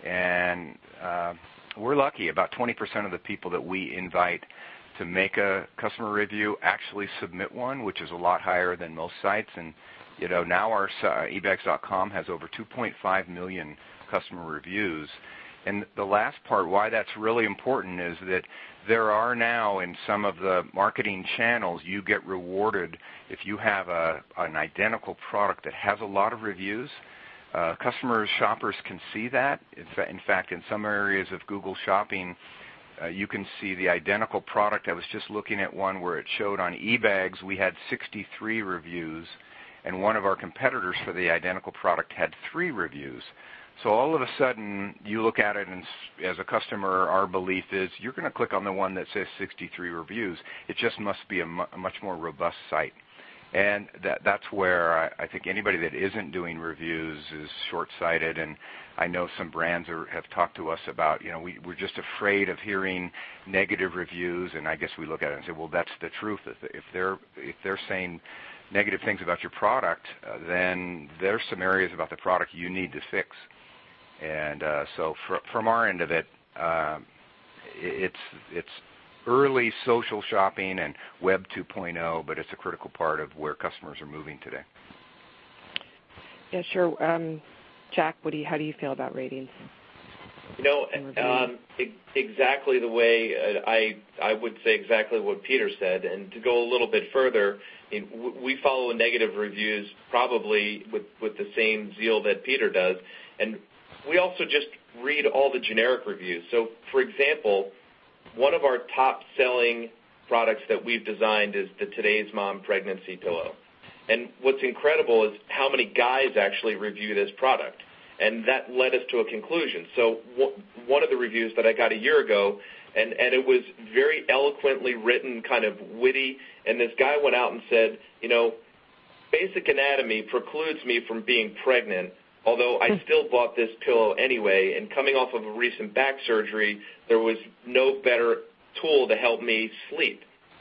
and uh, we're lucky. About twenty percent of the people that we invite to make a customer review actually submit one, which is a lot higher than most sites. And, you know, now our uh, e bags dot com has over two point five million customer reviews. And the last part, why that's really important, is that there are now in some of the marketing channels, you get rewarded if you have a, an identical product that has a lot of reviews. Uh, customers, shoppers can see that. In, fa- in fact, in some areas of Google Shopping, Uh, you can see the identical product. I was just looking at one where it showed on eBags we had sixty-three reviews, and one of our competitors for the identical product had three reviews. So all of a sudden, you look at it, and as a customer, our belief is you're going to click on the one that says sixty-three reviews. It just must be a, mu- a much more robust site. And that, that's where I, I think anybody that isn't doing reviews is short-sighted. And I know some brands are, have talked to us about, you know, we, we're just afraid of hearing negative reviews. And I guess we look at it and say, well, that's the truth. If they're if they're saying negative things about your product, uh, then there's some areas about the product you need to fix. And uh, so fr- from our end of it, uh, it's it's. early social shopping and Web two point oh, but it's a critical part of where customers are moving today. Yeah, sure. Um, Jack, what do you, how do you feel about ratings? You know, um, e- exactly the way uh, I I would say exactly what Peter said, and to go a little bit further, I mean, w- we follow negative reviews probably with, with the same zeal that Peter does, and we also just read all the generic reviews. So, for example, one of our top-selling products that we've designed is the Today's Mom Pregnancy Pillow. And what's incredible is how many guys actually review this product. And that led us to a conclusion. So w- one of the reviews that I got a year ago And, and it was very eloquently written, kind of witty, and this guy went out and said, you know, basic anatomy precludes me from being pregnant, although I still bought this pillow anyway, and coming off of a recent back surgery, there was no better tool to help me sleep.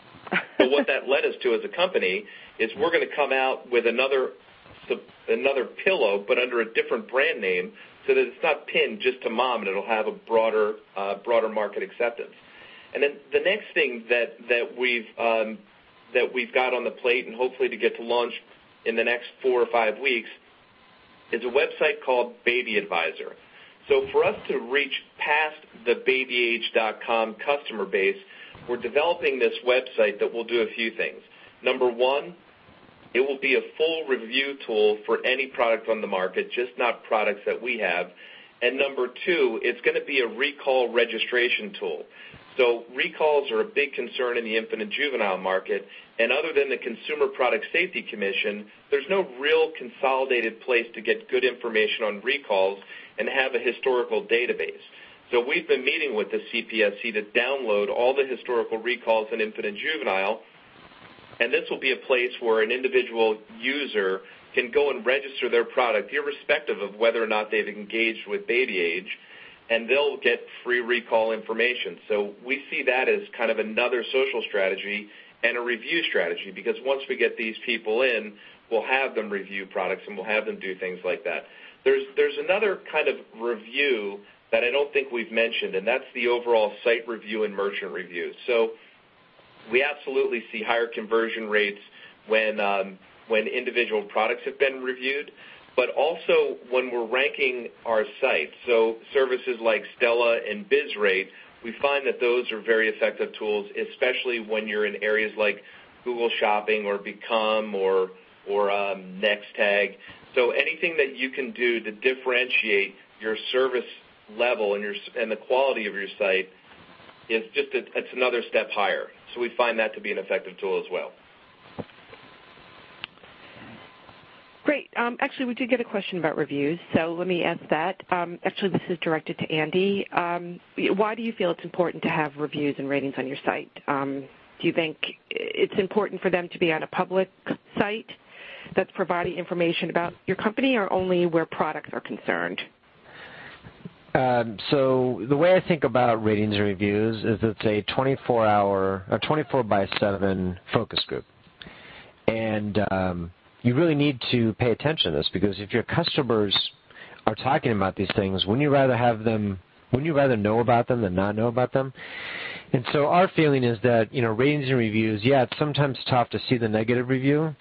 But what that led us to as a company is we're going to come out with another another pillow, but under a different brand name, so that it's not pinned just to mom, and it'll have a broader uh, broader market acceptance. And then the next thing that that we've um, that we've got on the plate, and hopefully to get to launch in the next four or five weeks, is a website called Baby Advisor. So for us to reach past the baby age dot com customer base, we're developing this website that will do a few things. Number one, it will be a full review tool for any product on the market, just not products that we have. And number two, it's going to be a recall registration tool. So recalls are a big concern in the infant and juvenile market, and other than the Consumer Product Safety Commission, there's no real consolidated place to get good information on recalls and have a historical database. So we've been meeting with the C P S C to download all the historical recalls in infant and juvenile, and this will be a place where an individual user can go and register their product irrespective of whether or not they've engaged with Baby Age, and they'll get free recall information. So we see that as kind of another social strategy and a review strategy, because once we get these people in, we'll have them review products and we'll have them do things like that. There's, there's another kind of review that I don't think we've mentioned, and that's the overall site review and merchant review. So we absolutely see higher conversion rates when um, when individual products have been reviewed, but also when we're ranking our site. So services like Stella and BizRate, we find that those are very effective tools, especially when you're in areas like Google Shopping or Become or or um, NextTag. So anything that you can do to differentiate your service level and your and the quality of your site is just a, it's another step higher. So we find that to be an effective tool as well. Great. Um, actually, we did get a question about reviews, so let me ask that. Um, actually, this is directed to Andy. Um, why do you feel it's important to have reviews and ratings on your site? Um, do you think it's important for them to be on a public site that's providing information about your company, or only where products are concerned? Um, so the way I think about ratings and reviews is it's a twenty-four hour, a twenty-four by seven focus group. And um, you really need to pay attention to this, because if your customers are talking about these things, wouldn't you rather have them, wouldn't you rather know about them than not know about them? And so our feeling is that, you know, ratings and reviews, yeah, it's sometimes tough to see the negative review,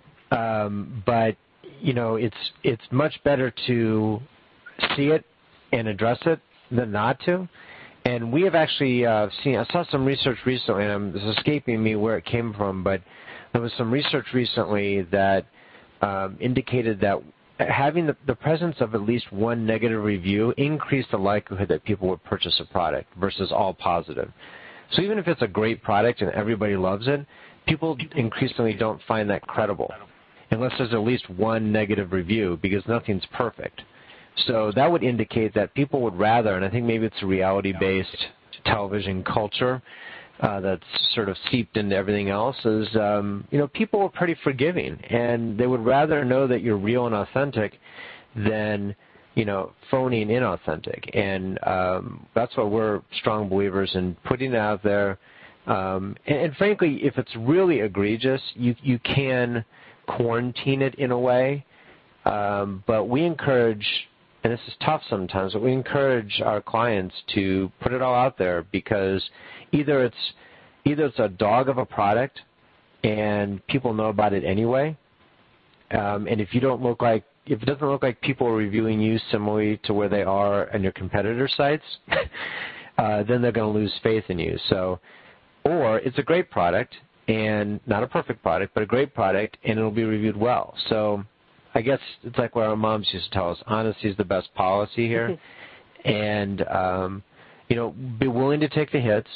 um, but, you know, it's it's much better to see it and address it than not to. And we have actually uh, seen, I saw some research recently, and it's escaping me where it came from, but there was some research recently that um, indicated that having the, the presence of at least one negative review increased the likelihood that people would purchase a product versus all positive. So even if it's a great product and everybody loves it, people increasingly don't find that credible unless there's at least one negative review, because nothing's perfect. So that would indicate that people would rather, and I think maybe it's a reality-based television culture uh, that's sort of seeped into everything else, is, um, you know, people are pretty forgiving, and they would rather know that you're real and authentic than, you know, phony and inauthentic. And um, that's why we're strong believers in putting it out there. Um, and, and frankly, if it's really egregious, you, you can quarantine it in a way. Um, but we encourage, and this is tough sometimes, but we encourage our clients to put it all out there, because either it's either it's a dog of a product and people know about it anyway, um, and if you don't look like, if it doesn't look like people are reviewing you similarly to where they are on your competitor sites, uh, then they're going to lose faith in you. So, or it's a great product, and not a perfect product, but a great product, and it'll be reviewed well. So I guess it's like what our moms used to tell us, honesty is the best policy here. And, um, you know, be willing to take the hits,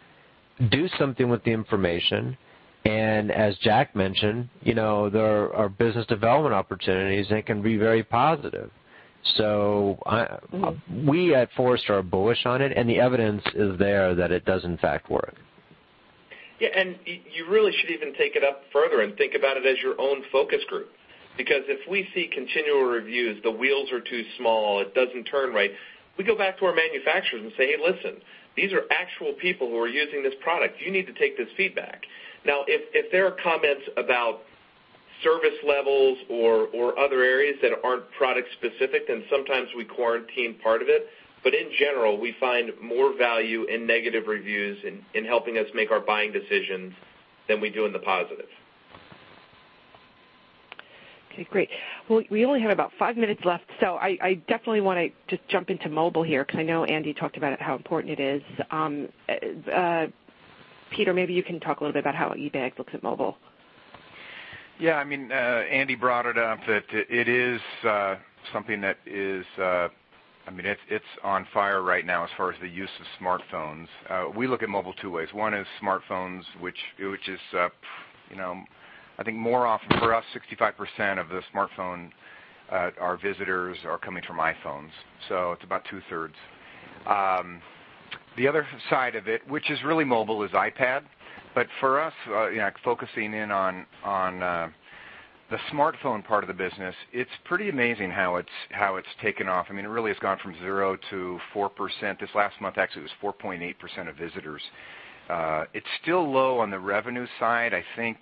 do something with the information, and as Jack mentioned, you know, there are business development opportunities that can be very positive. So I, mm-hmm. we at Forrester are bullish on it, and the evidence is there that it does in fact work. Yeah, and you really should even take it up further and think about it as your own focus group. Because if we see continual reviews, the wheels are too small, it doesn't turn right, we go back to our manufacturers and say, hey, listen, these are actual people who are using this product. You need to take this feedback. Now, if, if there are comments about service levels or, or other areas that aren't product specific, then sometimes we quarantine part of it. But in general, we find more value in negative reviews in, in helping us make our buying decisions than we do in the positive. Okay, great. Well, we only have about five minutes left, so I, I definitely want to just jump into mobile here because I know Andy talked about it, how important it is. Um, uh, Peter, maybe you can talk a little bit about how eBags looks at mobile. Yeah, I mean, uh, Andy brought it up that it is uh, something that is, uh, I mean, it's, it's on fire right now as far as the use of smartphones. Uh, we look at mobile two ways. One is smartphones, which which is, uh, you know, I think more often for us, sixty-five percent of the smartphone, uh, our visitors are coming from iPhones. So it's about two-thirds. Um, the other side of it, which is really mobile, is iPad. But for us, uh, you know, focusing in on on uh, the smartphone part of the business, it's pretty amazing how it's how it's taken off. I mean, it really has gone from zero to four percent. This last month, actually, it was four point eight percent of visitors. Uh, it's still low on the revenue side. I think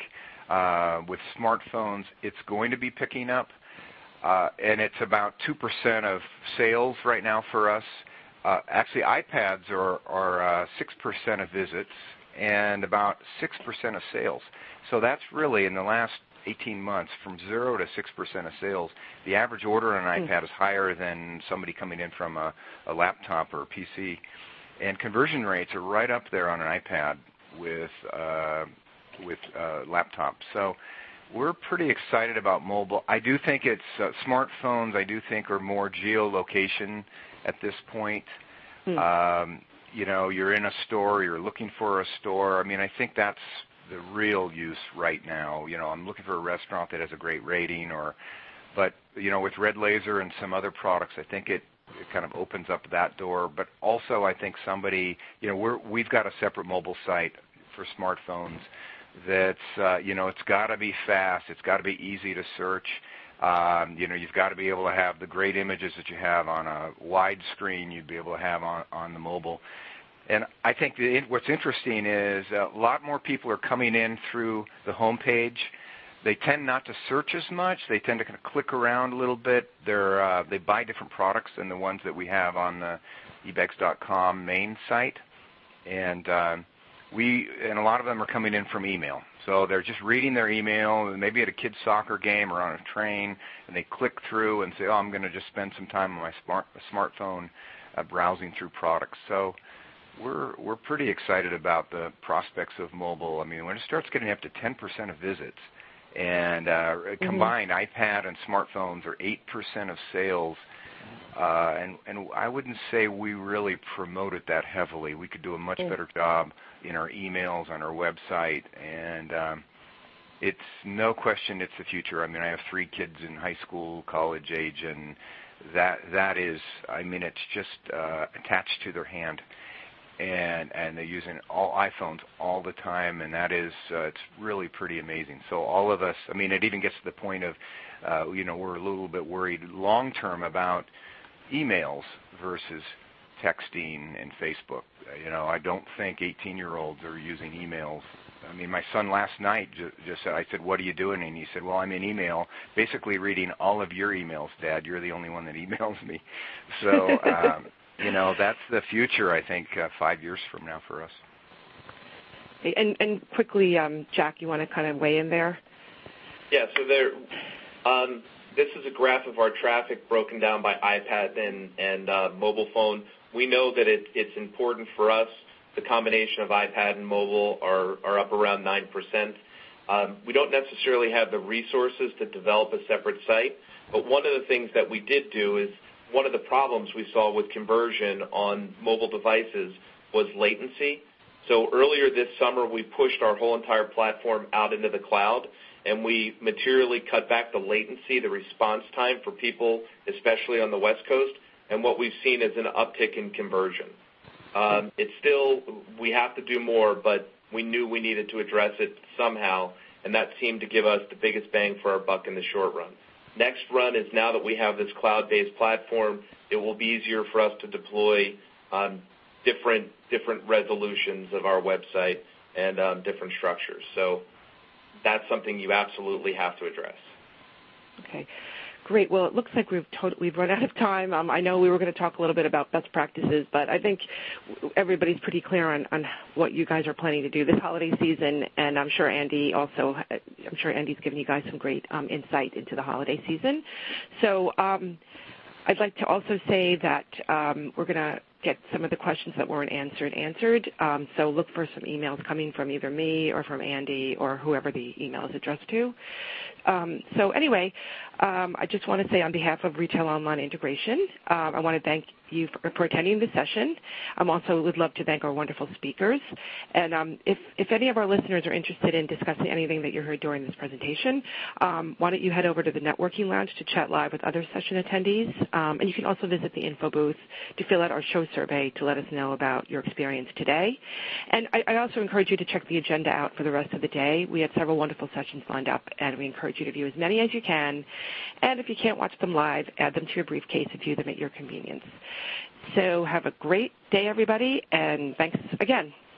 uh, with smartphones, it's going to be picking up, uh, and it's about two percent of sales right now for us. Uh, actually, iPads are are uh, six percent of visits and about six percent of sales. So that's really, in the last eighteen months, from zero to six percent of sales. The average order on an iPad is higher than somebody coming in from a, a laptop or a P C. And conversion rates are right up there on an iPad with, uh, with uh, laptops. So we're pretty excited about mobile. I do think it's uh, smartphones, I do think, are more geolocation at this point. Mm. Um, you know, you're in a store, you're looking for a store. I mean, I think that's the real use right now. You know, I'm looking for a restaurant that has a great rating, or, but, you know, with Red Laser and some other products, I think it, it kind of opens up that door. But also, I think somebody, you know, we're, we've got a separate mobile site for smartphones that's, uh, you know, it's got to be fast, it's got to be easy to search. Um, you know, you've got to be able to have the great images that you have on a wide screen you'd be able to have on, on the mobile. And I think the, what's interesting is a lot more people are coming in through the home page. They tend not to search as much. They tend to kind of click around a little bit. They're, uh, they buy different products than the ones that we have on the ebags dot com main site. And um, we and a lot of them are coming in from email. So they're just reading their email, maybe at a kid's soccer game or on a train, and they click through and say, oh, I'm going to just spend some time on my smart, smartphone uh, browsing through products. So we're we're pretty excited about the prospects of mobile. I mean, when it starts getting up to ten percent of visits, and uh, mm-hmm. combined iPad and smartphones are eight percent of sales, uh, and, and I wouldn't say we really promoted that heavily. We could do a much mm-hmm. better job in our emails, on our website, and um, it's no question it's the future. I mean, I have three kids in high school, college age, and that that is, I mean, it's just uh, attached to their hand. And and they're using all iPhones all the time, and that is, uh, it's really pretty amazing. So all of us, I mean, it even gets to the point of, uh, you know, we're a little bit worried long-term about emails versus texting and Facebook. You know, I don't think eighteen-year-olds are using emails. I mean, my son last night just, just said, I said, what are you doing? And he said, well, I'm in email, basically reading all of your emails, Dad. You're the only one that emails me. So, um, you know, that's the future, I think, uh, five years from now for us. And, and quickly, um, Jack, you want to kind of weigh in there? Yeah, so there, um, this is a graph of our traffic broken down by iPad and, and uh, mobile phone. We know that it, it's important for us. The combination of iPad and mobile are, are up around nine percent. Um, we don't necessarily have the resources to develop a separate site, but one of the things that we did do is one of the problems we saw with conversion on mobile devices was latency. So earlier this summer, we pushed our whole entire platform out into the cloud, and we materially cut back the latency, the response time for people, especially on the West Coast, and what we've seen is an uptick in conversion. Um, it's still, we have to do more, but we knew we needed to address it somehow, and that seemed to give us the biggest bang for our buck in the short run. Next run is now that we have this cloud-based platform, it will be easier for us to deploy um, different different resolutions of our website and um, different structures. So that's something you absolutely have to address. Okay. Great. Well, it looks like we've to- we've run out of time. Um, I know we were going to talk a little bit about best practices, but I think everybody's pretty clear on, on what you guys are planning to do this holiday season, and I'm sure Andy also, I'm sure Andy's given you guys some great um, insight into the holiday season. So um, I'd like to also say that um, we're going to get some of the questions that weren't answered answered. Um, so look for some emails coming from either me or from Andy or whoever the email is addressed to. Um, so anyway, um, I just want to say on behalf of Retail Online Integration, um, I want to thank you for, for attending the session. I um, also would love to thank our wonderful speakers. And um, if, if any of our listeners are interested in discussing anything that you heard during this presentation, um, why don't you head over to the networking lounge to chat live with other session attendees. Um, and you can also visit the info booth to fill out our show survey to let us know about your experience today. And I, I also encourage you to check the agenda out for the rest of the day. We had several wonderful sessions lined up, and we encourage you to view as many as you can. And if you can't watch them live, add them to your briefcase and view them at your convenience. So have a great day, everybody, and thanks again.